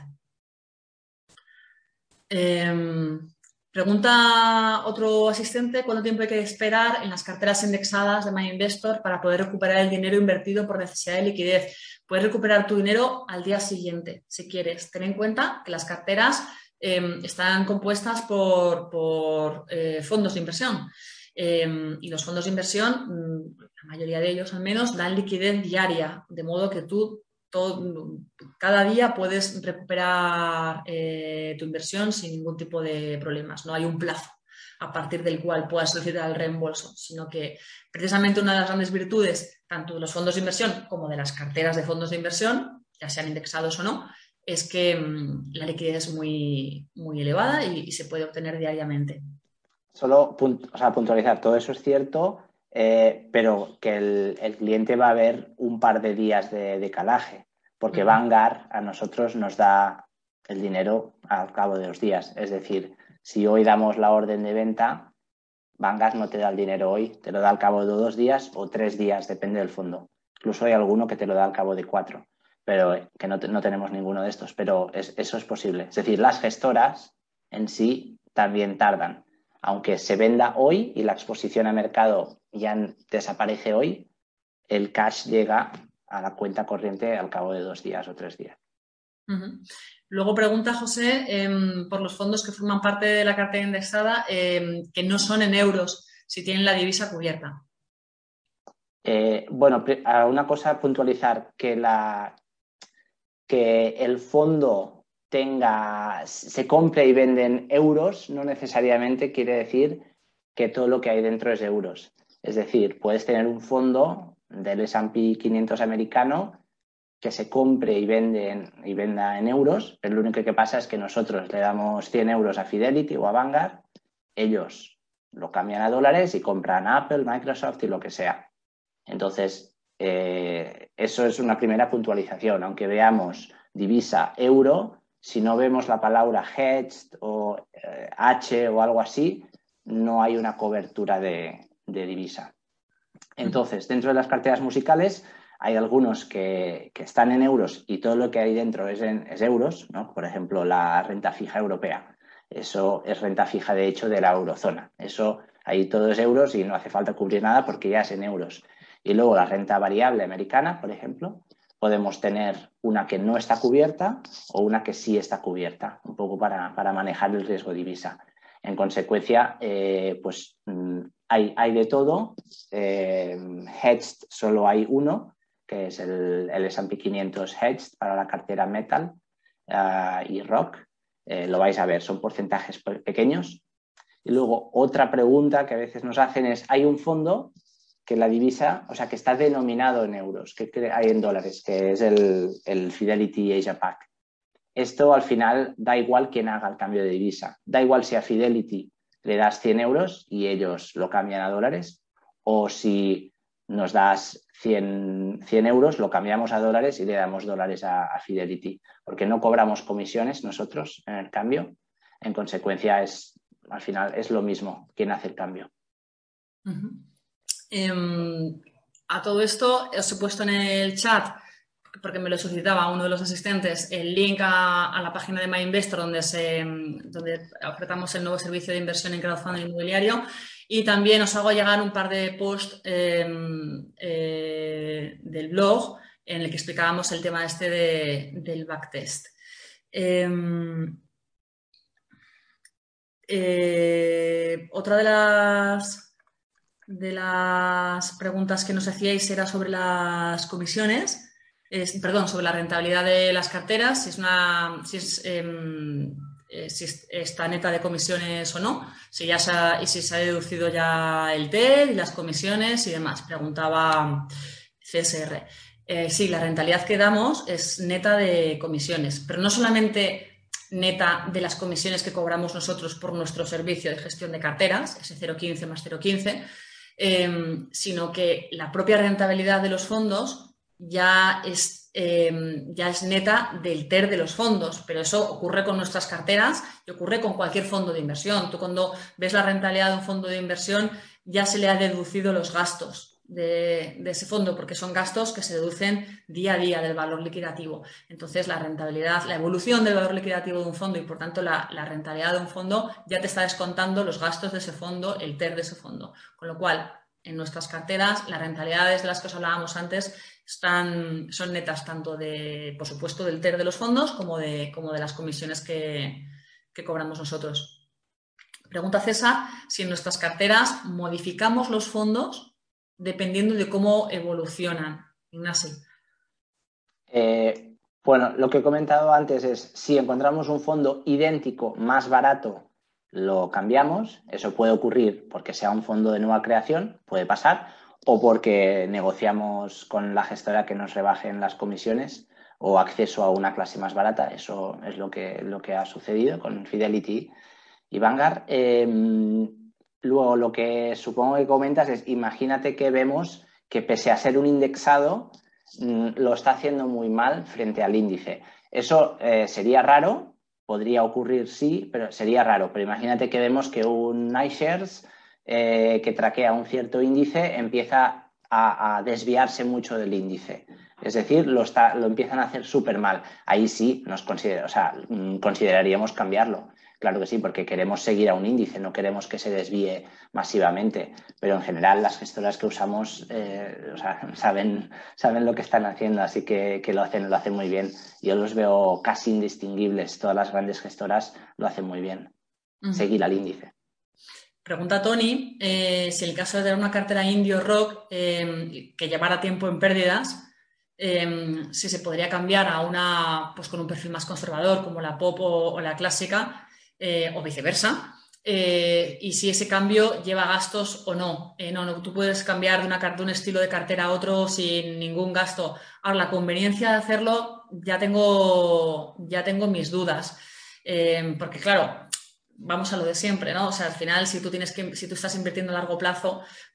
A: Eh, pregunta otro asistente, ¿cuánto tiempo hay que esperar en las carteras indexadas de MyInvestor para poder recuperar el dinero invertido por necesidad de liquidez? Puedes recuperar tu dinero al día siguiente, si quieres. Ten en cuenta que las carteras eh, están compuestas por, por eh, fondos de inversión. Eh, y los fondos de inversión, la mayoría de ellos al menos, dan liquidez diaria, de modo que tú todo, cada día puedes recuperar eh, tu inversión sin ningún tipo de problemas. No hay un plazo a partir del cual puedas solicitar el reembolso, sino que precisamente una de las grandes virtudes, tanto de los fondos de inversión como de las carteras de fondos de inversión, ya sean indexados o no, es que mmm, la liquidez es muy, muy elevada y, y se puede obtener diariamente.
B: Solo punt- o sea, puntualizar, todo eso es cierto, eh, pero que el, el cliente va a ver un par de días de, de calaje, porque uh-huh. Vanguard a nosotros nos da el dinero al cabo de los días. Es decir, si hoy damos la orden de venta, Vanguard no te da el dinero hoy, te lo da al cabo de dos días o tres días, depende del fondo. Incluso hay alguno que te lo da al cabo de cuatro, pero que no, te, no tenemos ninguno de estos, pero es, eso es posible. Es decir, las gestoras en sí también tardan. Aunque se venda hoy y la exposición a mercado ya desaparece hoy, el cash llega a la cuenta corriente al cabo de dos días o tres días.
A: Uh-huh. Luego pregunta José eh, por los fondos que forman parte de la cartera indexada eh, que no son en euros, si tienen la divisa cubierta.
B: Eh, bueno, una cosa a puntualizar, que, la, que el fondo tenga, se compre y vende en euros, no necesariamente quiere decir que todo lo que hay dentro es euros. Es decir, puedes tener un fondo del ese and pe quinientos americano que se compre y, vende en, y venda en euros, pero lo único que pasa es que nosotros le damos cien euros a Fidelity o a Vanguard, ellos lo cambian a dólares y compran Apple, Microsoft y lo que sea. Entonces, eh, eso es una primera puntualización. Aunque veamos divisa euro, si no vemos la palabra hedged o eh, H o algo así, no hay una cobertura de, de divisa. Entonces, dentro de las carteras musicales hay algunos que, que están en euros y todo lo que hay dentro es, en, es euros, ¿no? Por ejemplo, la renta fija europea. Eso es renta fija, de hecho, de la eurozona. Eso, ahí todo es euros y no hace falta cubrir nada porque ya es en euros. Y luego la renta variable americana, por ejemplo, podemos tener una que no está cubierta o una que sí está cubierta, un poco para, para manejar el riesgo divisa. En consecuencia, eh, pues hay, hay de todo. Eh, hedged solo hay uno, que es el, el ese and pe quinientos hedged para la cartera metal uh, y rock. Eh, lo vais a ver, son porcentajes pequeños. Y luego otra pregunta que a veces nos hacen es, hay un fondo que la divisa, o sea, que está denominado en euros, que hay en dólares, que es el, el Fidelity Asia Pac. Esto al final da igual quién haga el cambio de divisa. Da igual si a Fidelity le das cien euros y ellos lo cambian a dólares, o si nos das cien, cien euros, lo cambiamos a dólares y le damos dólares a, a Fidelity, porque no cobramos comisiones nosotros en el cambio. En consecuencia, es, al final es lo mismo quién hace el cambio.
A: Uh-huh. Eh, a todo esto os he puesto en el chat, porque me lo solicitaba uno de los asistentes, el link a, a la página de MyInvestor donde, se, donde ofertamos el nuevo servicio de inversión en crowdfunding inmobiliario, y también os hago llegar un par de posts eh, eh, del blog en el que explicábamos el tema este de, del backtest. Eh, eh, otra de las de las preguntas que nos hacíais era sobre las comisiones. Es, perdón, sobre la rentabilidad de las carteras, si, es una, si, es, eh, eh, si está neta de comisiones o no, si ya se ha, y si se ha deducido ya el T E D y las comisiones y demás, preguntaba C S R. Eh, sí, la rentabilidad que damos es neta de comisiones, pero no solamente neta de las comisiones que cobramos nosotros por nuestro servicio de gestión de carteras, ese cero coma quince más cero coma quince, eh, sino que la propia rentabilidad de los fondos ya es, eh, ya es neta del T E R de los fondos, pero eso ocurre con nuestras carteras y ocurre con cualquier fondo de inversión. Tú cuando ves la rentabilidad de un fondo de inversión ya se le ha deducido los gastos de, de ese fondo, porque son gastos que se deducen día a día del valor liquidativo. Entonces la rentabilidad, la evolución del valor liquidativo de un fondo y por tanto la, la rentabilidad de un fondo ya te está descontando los gastos de ese fondo, el T E R de ese fondo. Con lo cual, en nuestras carteras, las rentabilidades de las que os hablábamos antes están, son netas tanto de, por supuesto, del T E R de los fondos como de, como de las comisiones que, que cobramos nosotros. Pregunta César si en nuestras carteras modificamos los fondos dependiendo de cómo evolucionan. Ignacio.
B: Eh, bueno, lo que he comentado antes es, si encontramos un fondo idéntico, más barato, lo cambiamos. Eso puede ocurrir porque sea un fondo de nueva creación, puede pasar, o porque negociamos con la gestora que nos rebajen las comisiones o acceso a una clase más barata. Eso es lo que, lo que ha sucedido con Fidelity y Vanguard. Eh, luego, lo que supongo que comentas es, imagínate que vemos que pese a ser un indexado, lo está haciendo muy mal frente al índice. Eso eh, sería raro, podría ocurrir sí, pero sería raro. Pero imagínate que vemos que un iShares eh, que traquea un cierto índice empieza a, a desviarse mucho del índice. Es decir, lo, está, lo empiezan a hacer súper mal. Ahí sí nos considera, o sea, consideraríamos cambiarlo. Claro que sí, porque queremos seguir a un índice, no queremos que se desvíe masivamente. Pero en general las gestoras que usamos eh, o sea, saben, saben lo que están haciendo, así que, que lo hacen, lo hacen muy bien. Yo los veo casi indistinguibles. Todas las grandes gestoras lo hacen muy bien. Uh-huh. Seguir al índice.
A: Pregunta Tony eh, si en el caso de tener una cartera Indio Rock eh, que llevara tiempo en pérdidas, eh, si se podría cambiar a una pues con un perfil más conservador como la Pop o, o la clásica, eh, o viceversa, eh, y si ese cambio lleva gastos o no. Eh, no, no. Tú puedes cambiar de, una, de un estilo de cartera a otro sin ningún gasto. Ahora, la conveniencia de hacerlo ya tengo, ya tengo mis dudas, eh, porque claro, vamos a lo de siempre, ¿no? O sea, al final, si tú tienes que, si tú estás invirtiendo a largo plazo,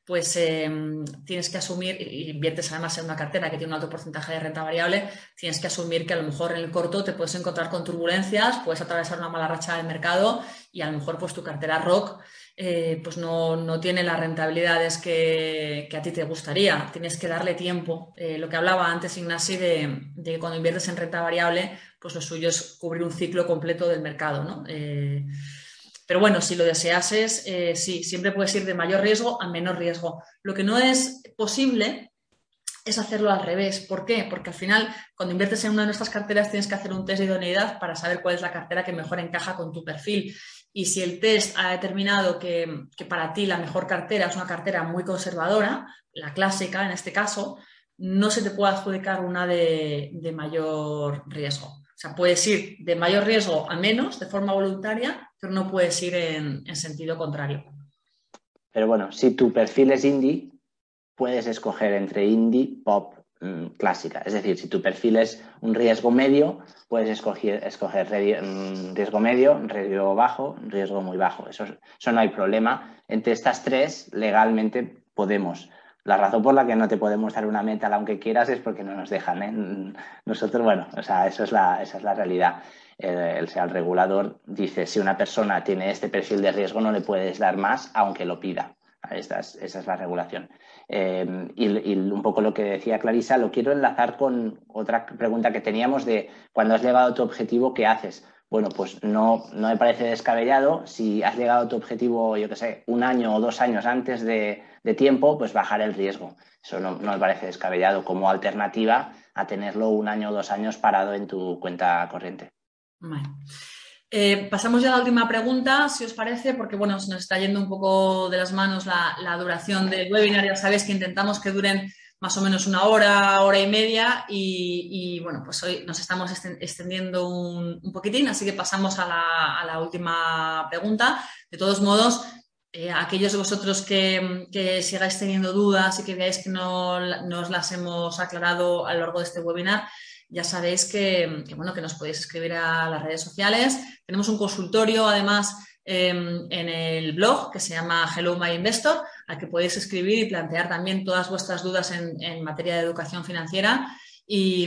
A: pues eh, tienes que asumir, y inviertes además en una cartera que tiene un alto porcentaje de renta variable, tienes que asumir que a lo mejor en el corto te puedes encontrar con turbulencias, puedes atravesar una mala racha del mercado y a lo mejor pues tu cartera R O C eh, pues no, no tiene las rentabilidades que, que a ti te gustaría. Tienes que darle tiempo. Eh, lo que hablaba antes Ignasi de, de que cuando inviertes en renta variable, pues lo suyo es cubrir un ciclo completo del mercado, ¿no? Eh, Pero bueno, si lo deseases, eh, sí, siempre puedes ir de mayor riesgo a menor riesgo. Lo que no es posible es hacerlo al revés. ¿Por qué? Porque al final, cuando inviertes en una de nuestras carteras, tienes que hacer un test de idoneidad para saber cuál es la cartera que mejor encaja con tu perfil. Y si el test ha determinado que, que para ti la mejor cartera es una cartera muy conservadora, la clásica en este caso, no se te puede adjudicar una de, de mayor riesgo. O sea, puedes ir de mayor riesgo a menos de forma voluntaria, pero no puedes ir en, en sentido contrario.
B: Pero bueno, si tu perfil es indie, puedes escoger entre indie, pop, mmm, clásica. Es decir, si tu perfil es un riesgo medio, puedes escoger, escoger riesgo medio, riesgo bajo, riesgo muy bajo. Eso, eso no hay problema. Entre estas tres, legalmente podemos. La razón por la que no te podemos dar una meta, aunque quieras, es porque no nos dejan, ¿eh? Nosotros, bueno, o sea, eso es la, esa es la realidad. El, el, el regulador dice, si una persona tiene este perfil de riesgo, no le puedes dar más, aunque lo pida. Esta es, esa es la regulación. Eh, y, y un poco lo que decía Clarisa, lo quiero enlazar con otra pregunta que teníamos de cuando has llegado a tu objetivo, ¿qué haces? Bueno, pues no, no me parece descabellado. Si has llegado a tu objetivo, yo qué sé, un año o dos años antes de, de tiempo, pues bajar el riesgo. Eso no, no me parece descabellado como alternativa a tenerlo un año o dos años parado en tu cuenta corriente.
A: Bueno. Eh, pasamos ya a la última pregunta, si os parece, porque bueno, se nos está yendo un poco de las manos la, la duración del webinar. Ya sabéis que intentamos que duren más o menos una hora, hora y media y, y bueno, pues hoy nos estamos extendiendo un, un poquitín, así que pasamos a la, a la última pregunta. De todos modos, eh, aquellos de vosotros que, que sigáis teniendo dudas y que veáis que no, no os las hemos aclarado a lo largo de este webinar, ya sabéis que, que, bueno, que nos podéis escribir a las redes sociales. Tenemos un consultorio, además, eh, en el blog que se llama Hello My Investor, al que podéis escribir y plantear también todas vuestras dudas en, en materia de educación financiera y,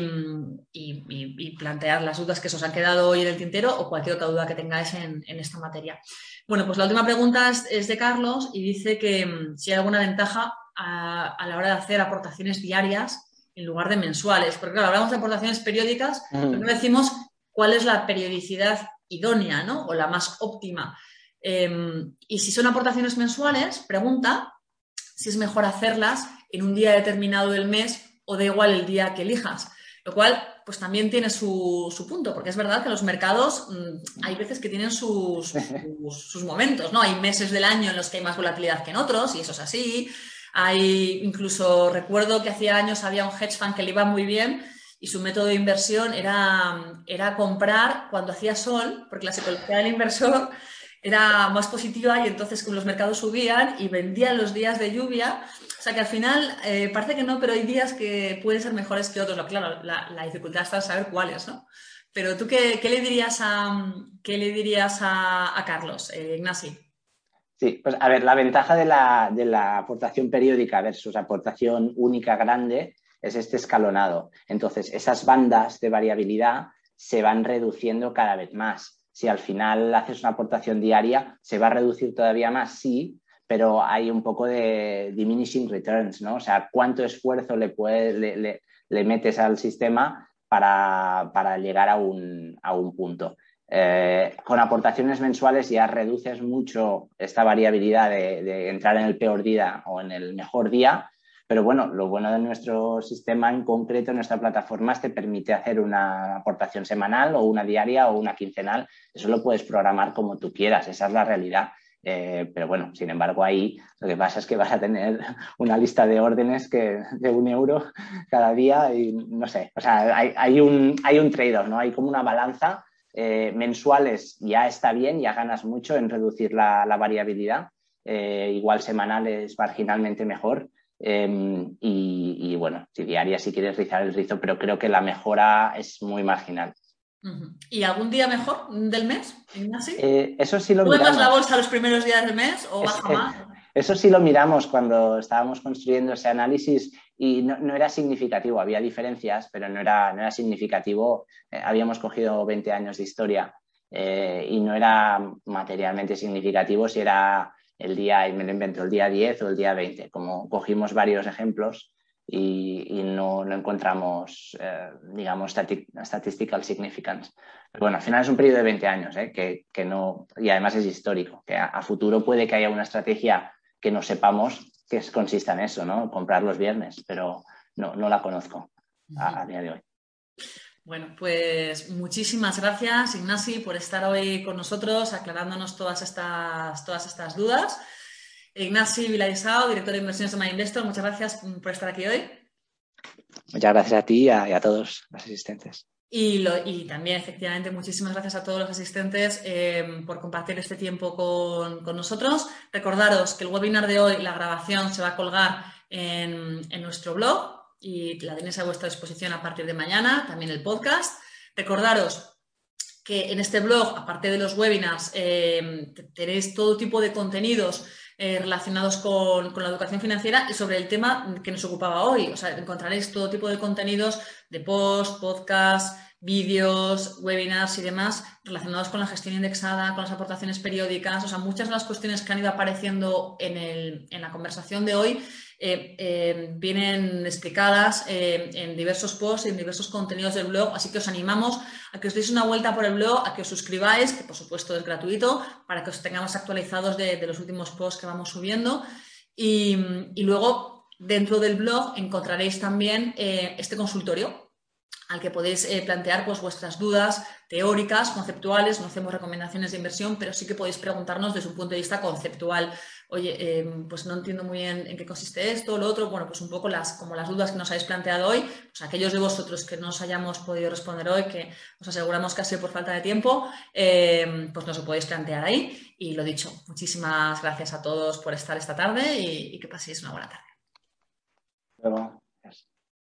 A: y, y plantear las dudas que os han quedado hoy en el tintero o cualquier otra duda que tengáis en, en esta materia. Bueno, pues la última pregunta es, es de Carlos y dice que si hay alguna ventaja a, a la hora de hacer aportaciones diarias en lugar de mensuales. Porque claro, hablamos de aportaciones periódicas, mm. pero no decimos cuál es la periodicidad idónea, ¿no? O la más óptima. Eh, y si son aportaciones mensuales, pregunta si es mejor hacerlas en un día determinado del mes o da igual el día que elijas. Lo cual, pues también tiene su, su punto, porque es verdad que los mercados mmm, hay veces que tienen sus, sus, sus momentos, ¿no? Hay meses del año en los que hay más volatilidad que en otros, y eso es así. Hay, incluso recuerdo que hacía años había un hedge fund que le iba muy bien y su método de inversión era, era comprar cuando hacía sol, porque la psicología del inversor era más positiva y entonces los mercados subían y vendían los días de lluvia. O sea que al final eh, parece que no, pero hay días que pueden ser mejores que otros. Claro, la, la dificultad está en saber cuáles, ¿no? Pero tú, ¿qué, qué le dirías a, qué le dirías a, a Carlos, eh, Ignasi?
B: Sí, pues a ver, la ventaja de la, de la aportación periódica versus aportación única grande es este escalonado. Entonces, esas bandas de variabilidad se van reduciendo cada vez más. Si al final haces una aportación diaria, ¿se va a reducir todavía más? Sí, pero hay un poco de diminishing returns, ¿no? O sea, ¿cuánto esfuerzo le, puedes, le, le, le metes al sistema para, para llegar a un, a un punto? Eh, con aportaciones mensuales ya reduces mucho esta variabilidad de, de entrar en el peor día o en el mejor día, pero bueno, lo bueno de nuestro sistema en concreto, nuestra plataforma, te permite hacer una aportación semanal o una diaria o una quincenal. Eso lo puedes programar como tú quieras, esa es la realidad. Eh, pero bueno, sin embargo, ahí lo que pasa es que vas a tener una lista de órdenes que, de un euro cada día y no sé, o sea, hay, hay un, hay un trade-off, ¿no? Hay como una balanza. Eh, mensuales ya está bien, ya ganas mucho en reducir la, la variabilidad. Eh, igual semanales marginalmente mejor. Eh, y, y bueno, si diaria si quieres rizar el rizo, pero creo que la mejora es muy marginal.
A: Uh-huh. ¿Y algún día mejor del mes, Ignasi?
B: Eh, eso sí lo
A: ¿Sube más
B: miramos.
A: la bolsa los primeros días del mes o
B: Es,
A: baja
B: eh,
A: más?
B: Eso sí lo miramos cuando estábamos construyendo ese análisis y no, no era significativo, había diferencias, pero no era, no era significativo. Eh, habíamos cogido veinte años de historia eh, y no era materialmente significativo si era el día, y me lo invento, el día diez o el día veinte. Como cogimos varios ejemplos y, y no, no encontramos, eh, digamos, stati statistical significance. Pero bueno, al final es un periodo de veinte años, ¿eh? que, que no, y además es histórico, que a, a futuro puede que haya una estrategia que no sepamos que consista en eso, ¿no? Comprar los viernes, pero no, no la conozco a, a día de hoy.
A: Bueno, pues muchísimas gracias, Ignasi, por estar hoy con nosotros, aclarándonos todas estas, todas estas dudas. Ignasi Vilaisao, director de inversiones de MyInvestor, muchas gracias por estar aquí hoy.
B: Muchas gracias a ti y a, y a todos los asistentes.
A: Y, lo, y también, efectivamente, muchísimas gracias a todos los asistentes eh, por compartir este tiempo con, con nosotros. Recordaros que el webinar de hoy, la grabación, se va a colgar en, en nuestro blog y la tenéis a vuestra disposición a partir de mañana, también el podcast. Recordaros que en este blog, aparte de los webinars, eh, tenéis todo tipo de contenidos eh, relacionados con, con la educación financiera y sobre el tema que nos ocupaba hoy. O sea, encontraréis todo tipo de contenidos de post, podcast, vídeos, webinars y demás relacionados con la gestión indexada, con las aportaciones periódicas. O sea, muchas de las cuestiones que han ido apareciendo en, el, en la conversación de hoy Eh, eh, vienen explicadas eh, en diversos posts y en diversos contenidos del blog, así que os animamos a que os deis una vuelta por el blog, a que os suscribáis, que por supuesto es gratuito, para que os tengamos actualizados de, de los últimos posts que vamos subiendo y, y luego dentro del blog encontraréis también eh, este consultorio al que podéis eh, plantear pues, vuestras dudas teóricas, conceptuales. No hacemos recomendaciones de inversión, pero sí que podéis preguntarnos desde un punto de vista conceptual. Oye, eh, pues no entiendo muy bien en qué consiste esto, lo otro. Bueno, pues un poco las, como las dudas que nos habéis planteado hoy, pues aquellos de vosotros que no os hayamos podido responder hoy, que os aseguramos que ha sido por falta de tiempo, eh, pues nos lo podéis plantear ahí. Y lo dicho, muchísimas gracias a todos por estar esta tarde y, y que paséis una buena tarde.